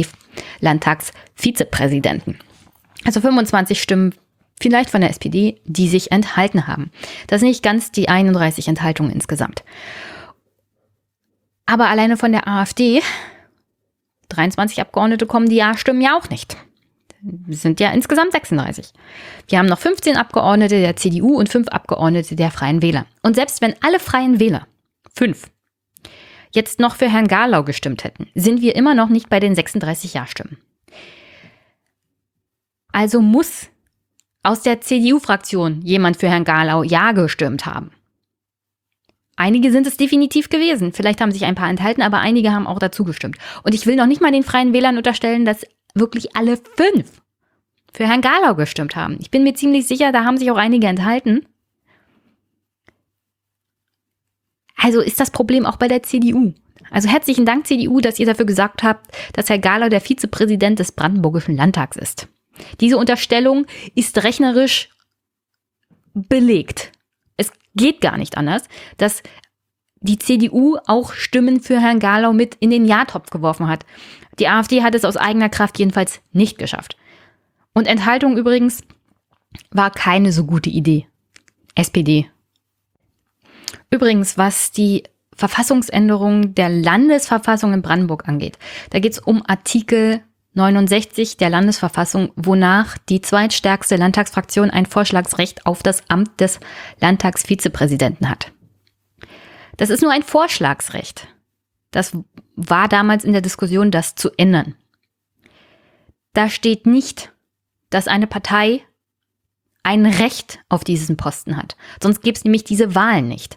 [SPEAKER 2] AfD-Landtagsvizepräsidenten. Also fünfundzwanzig Stimmen vielleicht von der S P D, die sich enthalten haben. Das sind nicht ganz die einunddreißig Enthaltungen insgesamt. Aber alleine von der AfD, dreiundzwanzig Abgeordnete kommen die Ja-Stimmen ja auch nicht. Es sind ja insgesamt sechsunddreißig. Wir haben noch fünfzehn Abgeordnete der C D U und fünf Abgeordnete der Freien Wähler. Und selbst wenn alle Freien Wähler, fünf, jetzt noch für Herrn Garlau gestimmt hätten, sind wir immer noch nicht bei den sechsunddreißig Ja-Stimmen. Also muss aus der C D U-Fraktion jemand für Herrn Garlau Ja gestimmt haben. Einige sind es definitiv gewesen. Vielleicht haben sich ein paar enthalten, aber einige haben auch dazu gestimmt. Und ich will noch nicht mal den Freien Wählern unterstellen, dass wirklich alle fünf für Herrn Garlau gestimmt haben. Ich bin mir ziemlich sicher, da haben sich auch einige enthalten. Also ist das Problem auch bei der C D U. Also herzlichen Dank, C D U, dass ihr dafür gesagt habt, dass Herr Garlau der Vizepräsident des Brandenburgischen Landtags ist. Diese Unterstellung ist rechnerisch belegt. Es geht gar nicht anders, dass die C D U auch Stimmen für Herrn Garlau mit in den Ja-Topf geworfen hat. Die AfD hat es aus eigener Kraft jedenfalls nicht geschafft. Und Enthaltung übrigens war keine so gute Idee. S P D. Übrigens, was die Verfassungsänderung der Landesverfassung in Brandenburg angeht, da geht es um Artikel neunundsechzig der Landesverfassung, wonach die zweitstärkste Landtagsfraktion ein Vorschlagsrecht auf das Amt des Landtagsvizepräsidenten hat. Das ist nur ein Vorschlagsrecht. Das war damals in der Diskussion, das zu ändern. Da steht nicht, dass eine Partei ein Recht auf diesen Posten hat. Sonst gäbe es nämlich diese Wahlen nicht.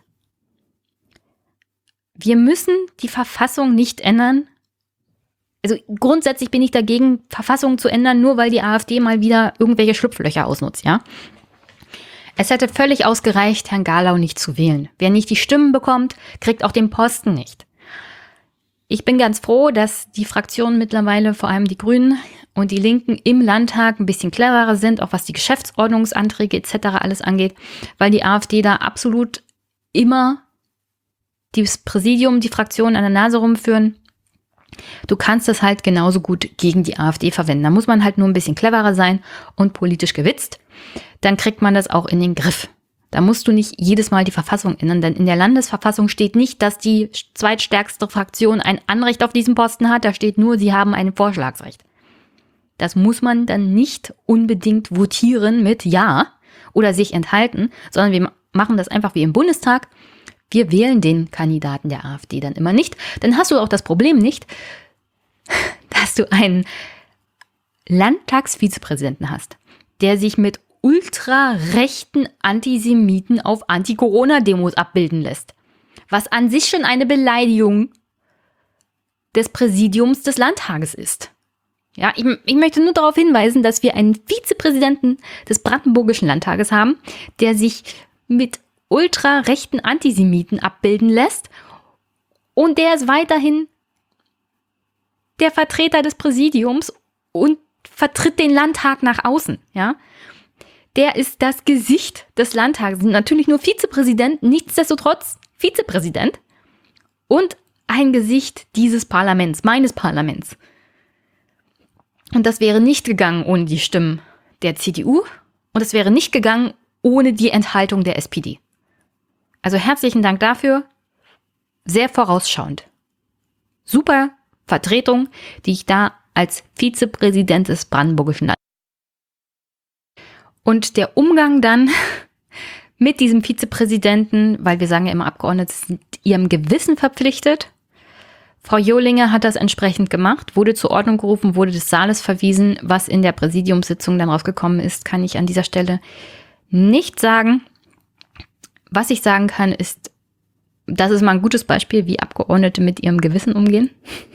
[SPEAKER 2] Wir müssen die Verfassung nicht ändern. Also grundsätzlich bin ich dagegen, Verfassungen zu ändern, nur weil die AfD mal wieder irgendwelche Schlupflöcher ausnutzt, ja? Es hätte völlig ausgereicht, Herrn Garlau nicht zu wählen. Wer nicht die Stimmen bekommt, kriegt auch den Posten nicht. Ich bin ganz froh, dass die Fraktionen mittlerweile, vor allem die Grünen und die Linken im Landtag ein bisschen cleverer sind, auch was die Geschäftsordnungsanträge et cetera alles angeht, weil die AfD da absolut immer das Präsidium, die Fraktionen an der Nase rumführen. Du kannst das halt genauso gut gegen die AfD verwenden. Da muss man halt nur ein bisschen cleverer sein und politisch gewitzt. Dann kriegt man das auch in den Griff. Da musst du nicht jedes Mal die Verfassung ändern, denn in der Landesverfassung steht nicht, dass die zweitstärkste Fraktion ein Anrecht auf diesen Posten hat. Da steht nur, sie haben ein Vorschlagsrecht. Das muss man dann nicht unbedingt votieren mit Ja oder sich enthalten, sondern wir machen das einfach wie im Bundestag. Wir wählen den Kandidaten der AfD dann immer nicht. Dann hast du auch das Problem nicht, dass du einen Landtagsvizepräsidenten hast, der sich mit ultrarechten Antisemiten auf Anti-Corona-Demos abbilden lässt. Was an sich schon eine Beleidigung des Präsidiums des Landtages ist. Ja, ich, ich möchte nur darauf hinweisen, dass wir einen Vizepräsidenten des Brandenburgischen Landtages haben, der sich mit ultrarechten Antisemiten abbilden lässt und der ist weiterhin der Vertreter des Präsidiums und vertritt den Landtag nach außen, ja. Der ist das Gesicht des Landtages, natürlich nur Vizepräsident, nichtsdestotrotz Vizepräsident und ein Gesicht dieses Parlaments, meines Parlaments. Und das wäre nicht gegangen ohne die Stimmen der C D U und es wäre nicht gegangen ohne die Enthaltung der S P D. Also herzlichen Dank dafür, sehr vorausschauend. Super Vertretung, die ich da als Vizepräsident des Brandenburgischen Landes. Und der Umgang dann mit diesem Vizepräsidenten, weil wir sagen ja immer, Abgeordnete sind ihrem Gewissen verpflichtet. Frau Johlinger hat das entsprechend gemacht, wurde zur Ordnung gerufen, wurde des Saales verwiesen. Was in der Präsidiumssitzung dann rausgekommen ist, kann ich an dieser Stelle nicht sagen. Was ich sagen kann, ist, das ist mal ein gutes Beispiel, wie Abgeordnete mit ihrem Gewissen umgehen.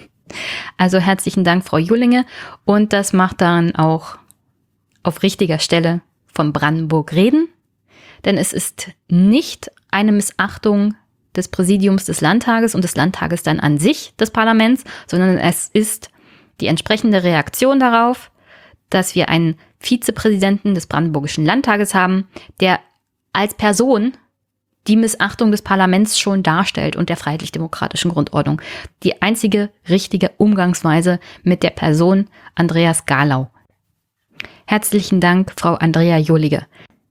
[SPEAKER 2] Also herzlichen Dank, Frau Johlinger. Und das macht dann auch auf richtiger Stelle von Brandenburg reden. Denn es ist nicht eine Missachtung des Präsidiums des Landtages und des Landtages dann an sich des Parlaments, sondern es ist die entsprechende Reaktion darauf, dass wir einen Vizepräsidenten des Brandenburgischen Landtages haben, der als Person die Missachtung des Parlaments schon darstellt und der freiheitlich-demokratischen Grundordnung. Die einzige richtige Umgangsweise mit der Person Andreas Garlau. Herzlichen Dank, Frau Andrea Johlige.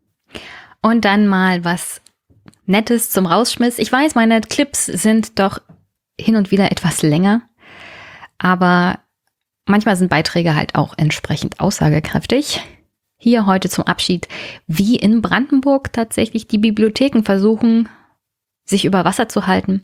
[SPEAKER 2] Und dann mal was Nettes zum Rausschmiss. Ich weiß, meine Clips sind doch hin und wieder etwas länger, aber manchmal sind Beiträge halt auch entsprechend aussagekräftig. Hier heute zum Abschied, wie in Brandenburg tatsächlich die Bibliotheken versuchen, sich über Wasser zu halten.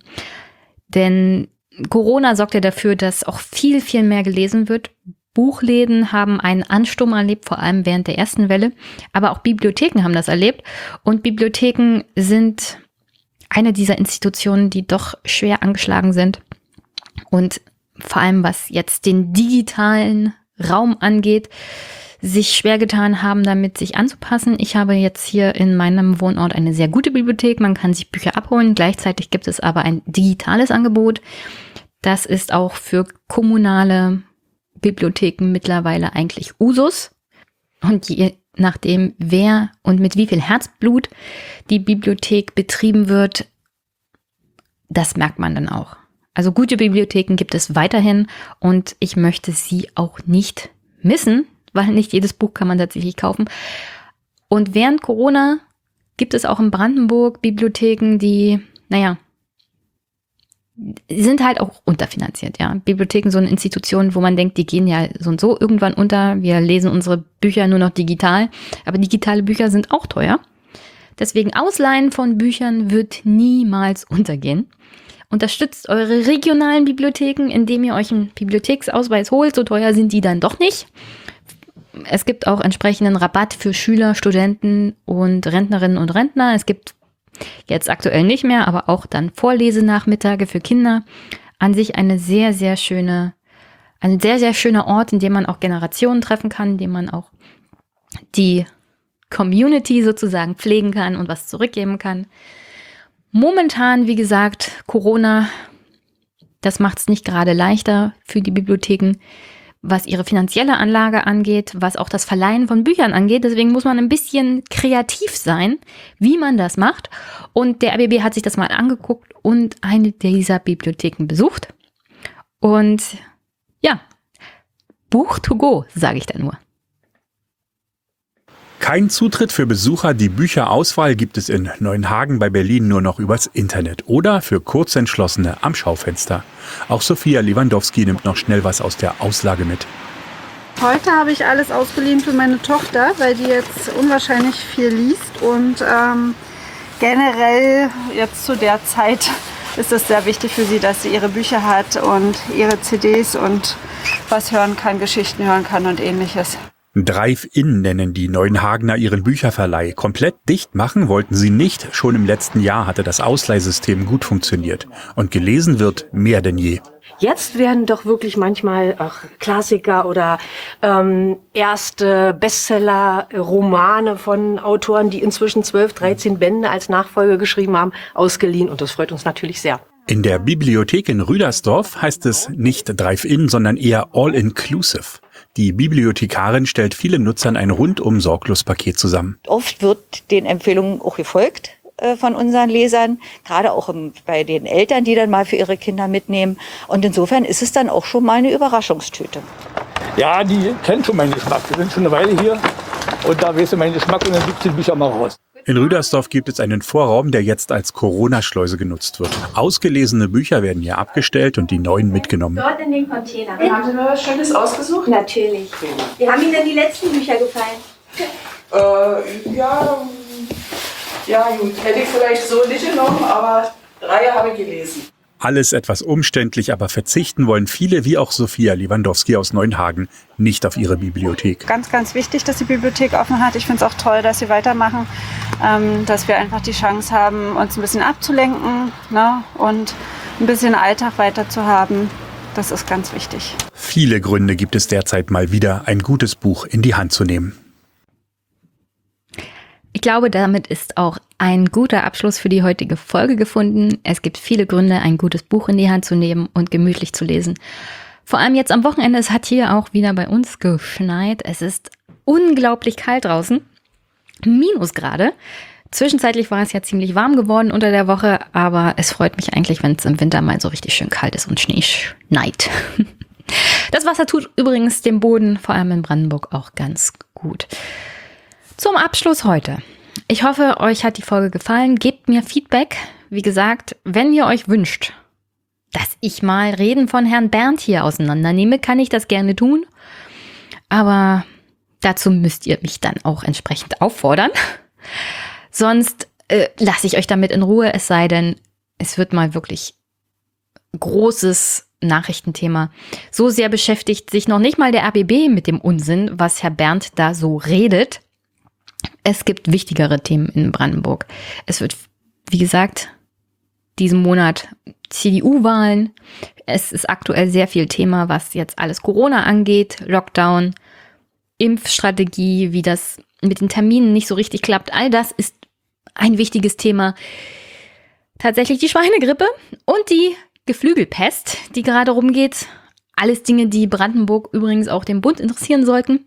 [SPEAKER 2] Denn Corona sorgt ja dafür, dass auch viel, viel mehr gelesen wird. Buchläden haben einen Ansturm erlebt, vor allem während der ersten Welle. Aber auch Bibliotheken haben das erlebt. Und Bibliotheken sind eine dieser Institutionen, die doch schwer angeschlagen sind. Und vor allem, was jetzt den digitalen Raum angeht, sich schwer getan haben, damit sich anzupassen. Ich habe jetzt hier in meinem Wohnort eine sehr gute Bibliothek. Man kann sich Bücher abholen. Gleichzeitig gibt es aber ein digitales Angebot. Das ist auch für kommunale Bibliotheken mittlerweile eigentlich Usus. Und je nachdem, wer und mit wie viel Herzblut die Bibliothek betrieben wird, das merkt man dann auch. Also gute Bibliotheken gibt es weiterhin und ich möchte sie auch nicht missen, weil nicht jedes Buch kann man tatsächlich kaufen. Und während Corona gibt es auch in Brandenburg Bibliotheken, die, naja, sind halt auch unterfinanziert, ja. Bibliotheken, so eine Institution, wo man denkt, die gehen ja so und so irgendwann unter. Wir lesen unsere Bücher nur noch digital, aber digitale Bücher sind auch teuer. Deswegen Ausleihen von Büchern wird niemals untergehen. Unterstützt eure regionalen Bibliotheken, indem ihr euch einen Bibliotheksausweis holt. So teuer sind die dann doch nicht. Es gibt auch entsprechenden Rabatt für Schüler, Studenten und Rentnerinnen und Rentner. Es gibt jetzt aktuell nicht mehr, aber auch dann Vorlesenachmittage für Kinder. An sich eine sehr, sehr schöne, ein sehr, sehr schöner Ort, in dem man auch Generationen treffen kann, in dem man auch die Community sozusagen pflegen kann und was zurückgeben kann. Momentan, wie gesagt, Corona, das macht es nicht gerade leichter für die Bibliotheken, was ihre finanzielle Anlage angeht, was auch das Verleihen von Büchern angeht. Deswegen muss man ein bisschen kreativ sein, wie man das macht. Und der R B B hat sich das mal angeguckt und eine dieser Bibliotheken besucht. Und ja, Buch to go, sage ich da nur.
[SPEAKER 5] Kein Zutritt für Besucher. Die Bücherauswahl gibt es in Neuenhagen bei Berlin nur noch übers Internet oder für Kurzentschlossene am Schaufenster. Auch Sophia Lewandowski nimmt noch schnell was aus der Auslage mit.
[SPEAKER 6] Heute habe ich alles ausgeliehen für meine Tochter, weil die jetzt unwahrscheinlich viel liest und ähm, generell jetzt zu der Zeit ist es sehr wichtig für sie, dass sie ihre Bücher hat und ihre C Ds und was hören kann, Geschichten hören kann und ähnliches.
[SPEAKER 5] Drive-In nennen die Neuenhagener ihren Bücherverleih. Komplett dicht machen wollten sie nicht. Schon im letzten Jahr hatte das Ausleihsystem gut funktioniert. Und gelesen wird mehr denn je.
[SPEAKER 9] Jetzt werden doch wirklich manchmal auch Klassiker oder ähm, erste Bestseller, Romane von Autoren, die inzwischen zwölf, dreizehn Bände als Nachfolge geschrieben haben, ausgeliehen. Und das freut uns natürlich sehr.
[SPEAKER 5] In der Bibliothek in Rüdersdorf heißt es nicht Drive-In, sondern eher All-Inclusive. Die Bibliothekarin stellt vielen Nutzern ein rundum sorglos Paket zusammen.
[SPEAKER 10] Oft wird den Empfehlungen auch gefolgt äh, von unseren Lesern, gerade auch im, bei den Eltern, die dann mal für ihre Kinder mitnehmen. Und insofern ist es dann auch schon mal eine Überraschungstüte.
[SPEAKER 24] Ja, die kennen schon meinen Geschmack. Wir sind schon eine Weile hier und da weißt du meinen Geschmack und dann gibt's die Bücher mal raus.
[SPEAKER 5] In Rüdersdorf gibt es einen Vorraum, der jetzt als Corona-Schleuse genutzt wird. Ausgelesene Bücher werden hier abgestellt und die neuen mitgenommen.
[SPEAKER 25] Dort in den Container.
[SPEAKER 26] Haben Sie mal was Schönes ausgesucht?
[SPEAKER 25] Natürlich. Wie haben Ihnen denn die letzten Bücher gefallen?
[SPEAKER 26] Äh, ja, ja, gut. Hätte ich vielleicht so nicht genommen, aber drei habe ich gelesen.
[SPEAKER 5] Alles etwas umständlich, aber verzichten wollen viele, wie auch Sophia Lewandowski aus Neuenhagen, nicht auf ihre Bibliothek.
[SPEAKER 6] Ganz, ganz wichtig, dass die Bibliothek offen hat. Ich finde es auch toll, dass sie weitermachen, ähm, dass wir einfach die Chance haben, uns ein bisschen abzulenken, ne, und ein bisschen Alltag weiter zu haben. Das ist ganz wichtig.
[SPEAKER 5] Viele Gründe gibt es derzeit mal wieder, ein gutes Buch in die Hand zu nehmen.
[SPEAKER 2] Ich glaube, damit ist auch ein guter Abschluss für die heutige Folge gefunden. Es gibt viele Gründe, ein gutes Buch in die Hand zu nehmen und gemütlich zu lesen. Vor allem jetzt am Wochenende, es hat hier auch wieder bei uns geschneit. Es ist unglaublich kalt draußen. Minusgrade. Zwischenzeitlich war es ja ziemlich warm geworden unter der Woche, aber es freut mich eigentlich, wenn es im Winter mal so richtig schön kalt ist und Schnee schneit. Das Wasser tut übrigens dem Boden, vor allem in Brandenburg, auch ganz gut. Zum Abschluss heute. Ich hoffe, euch hat die Folge gefallen. Gebt mir Feedback. Wie gesagt, wenn ihr euch wünscht, dass ich mal Reden von Herrn Berndt hier auseinandernehme, kann ich das gerne tun. Aber dazu müsst ihr mich dann auch entsprechend auffordern. Sonst äh, lasse ich euch damit in Ruhe, es sei denn, es wird mal wirklich großes Nachrichtenthema. So sehr beschäftigt sich noch nicht mal der R B B mit dem Unsinn, was Herr Berndt da so redet. Es gibt wichtigere Themen in Brandenburg. Es wird, wie gesagt, diesen Monat C D U-Wahlen. Es ist aktuell sehr viel Thema, was jetzt alles Corona angeht. Lockdown, Impfstrategie, wie das mit den Terminen nicht so richtig klappt. All das ist ein wichtiges Thema. Tatsächlich die Schweinegrippe und die Geflügelpest, die gerade rumgeht. Alles Dinge, die Brandenburg übrigens auch den Bund interessieren sollten.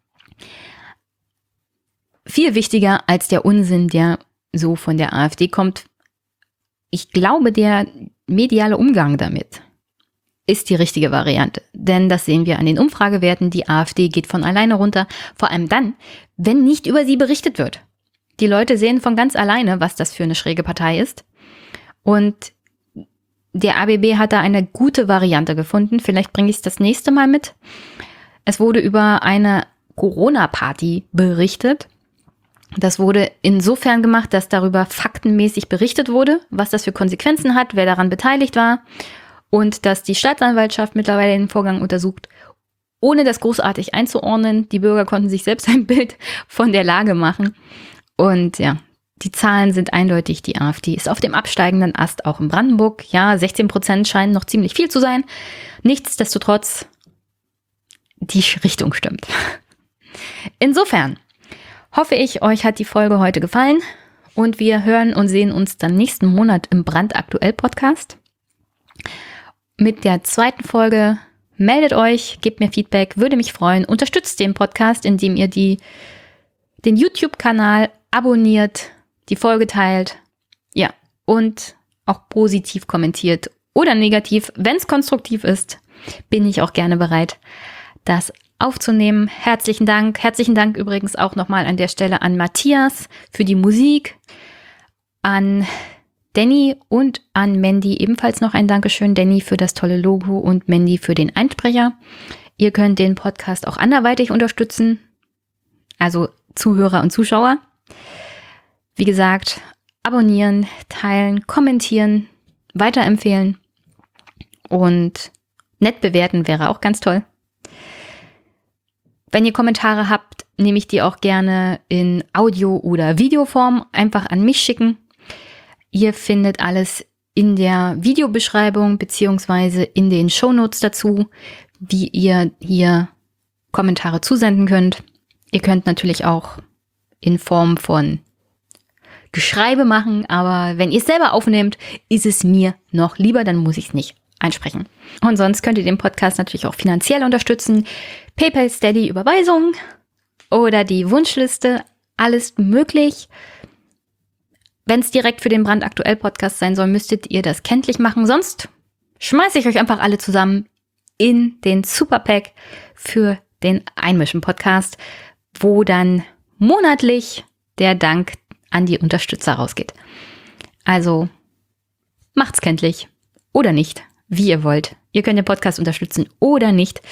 [SPEAKER 2] Viel wichtiger als der Unsinn, der so von der AfD kommt. Ich glaube, der mediale Umgang damit ist die richtige Variante. Denn das sehen wir an den Umfragewerten. Die AfD geht von alleine runter. Vor allem dann, wenn nicht über sie berichtet wird. Die Leute sehen von ganz alleine, was das für eine schräge Partei ist. Und der A B B hat da eine gute Variante gefunden. Vielleicht bringe ich es das nächste Mal mit. Es wurde über eine Corona-Party berichtet. Das wurde insofern gemacht, dass darüber faktenmäßig berichtet wurde, was das für Konsequenzen hat, wer daran beteiligt war und dass die Staatsanwaltschaft mittlerweile den Vorgang untersucht, ohne das großartig einzuordnen. Die Bürger konnten sich selbst ein Bild von der Lage machen und ja, die Zahlen sind eindeutig, die AfD ist auf dem absteigenden Ast, auch in Brandenburg. Ja, sechzehn Prozent scheinen noch ziemlich viel zu sein. Nichtsdestotrotz, die Richtung stimmt. Insofern hoffe ich, euch hat die Folge heute gefallen und wir hören und sehen uns dann nächsten Monat im Brandaktuell Podcast. Mit der zweiten Folge meldet euch, gebt mir Feedback, würde mich freuen. Unterstützt den Podcast, indem ihr die, den YouTube-Kanal abonniert, die Folge teilt, ja, und auch positiv kommentiert oder negativ. Wenn es konstruktiv ist, bin ich auch gerne bereit, das aufzunehmen. Herzlichen Dank. Herzlichen Dank übrigens auch nochmal an der Stelle an Matthias für die Musik, an Danny und an Mandy ebenfalls noch ein Dankeschön. Danny für das tolle Logo und Mandy für den Einsprecher. Ihr könnt den Podcast auch anderweitig unterstützen, also Zuhörer und Zuschauer. Wie gesagt, abonnieren, teilen, kommentieren, weiterempfehlen und nett bewerten wäre auch ganz toll. Wenn ihr Kommentare habt, nehme ich die auch gerne in Audio- oder Videoform einfach an mich schicken. Ihr findet alles in der Videobeschreibung beziehungsweise in den Shownotes dazu, wie ihr hier Kommentare zusenden könnt. Ihr könnt natürlich auch in Form von Geschreibe machen, aber wenn ihr es selber aufnehmt, ist es mir noch lieber, dann muss ich es nicht einsprechen. Und sonst könnt ihr den Podcast natürlich auch finanziell unterstützen. PayPal, Steady, Überweisung oder die Wunschliste, alles möglich. Wenn es direkt für den Brandaktuell Podcast sein soll, müsstet ihr das kenntlich machen. Sonst schmeiße ich euch einfach alle zusammen in den Superpack für den Einmischen-Podcast, wo dann monatlich der Dank an die Unterstützer rausgeht. Also macht's kenntlich oder nicht, wie ihr wollt. Ihr könnt den Podcast unterstützen oder nicht.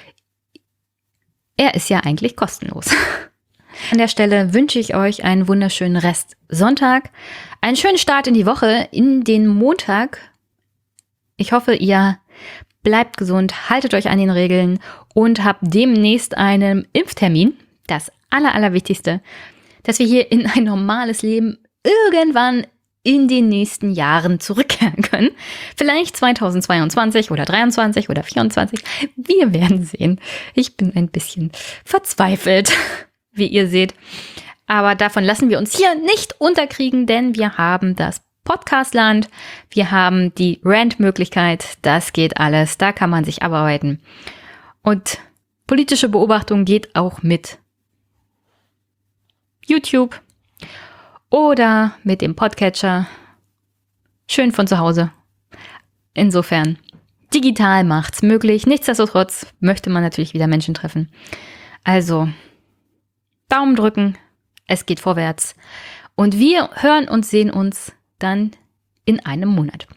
[SPEAKER 2] Er ist ja eigentlich kostenlos. An der Stelle wünsche ich euch einen wunderschönen Rest Sonntag, einen schönen Start in die Woche, in den Montag. Ich hoffe, ihr bleibt gesund, haltet euch an den Regeln und habt demnächst einen Impftermin. Das Aller, Allerwichtigste, dass wir hier in ein normales Leben irgendwann in den nächsten Jahren zurückkehren können. Vielleicht zweitausendzweiundzwanzig oder dreiundzwanzig oder vierundzwanzig. Wir werden sehen. Ich bin ein bisschen verzweifelt, wie ihr seht. Aber davon lassen wir uns hier nicht unterkriegen, denn wir haben das Podcastland, wir haben die Rant-Möglichkeit, das geht alles, da kann man sich abarbeiten. Und politische Beobachtung geht auch mit YouTube oder mit dem Podcatcher. Schön von zu Hause. Insofern, digital macht's möglich. Nichtsdestotrotz möchte man natürlich wieder Menschen treffen. Also, Daumen drücken, es geht vorwärts. Und wir hören und sehen uns dann in einem Monat.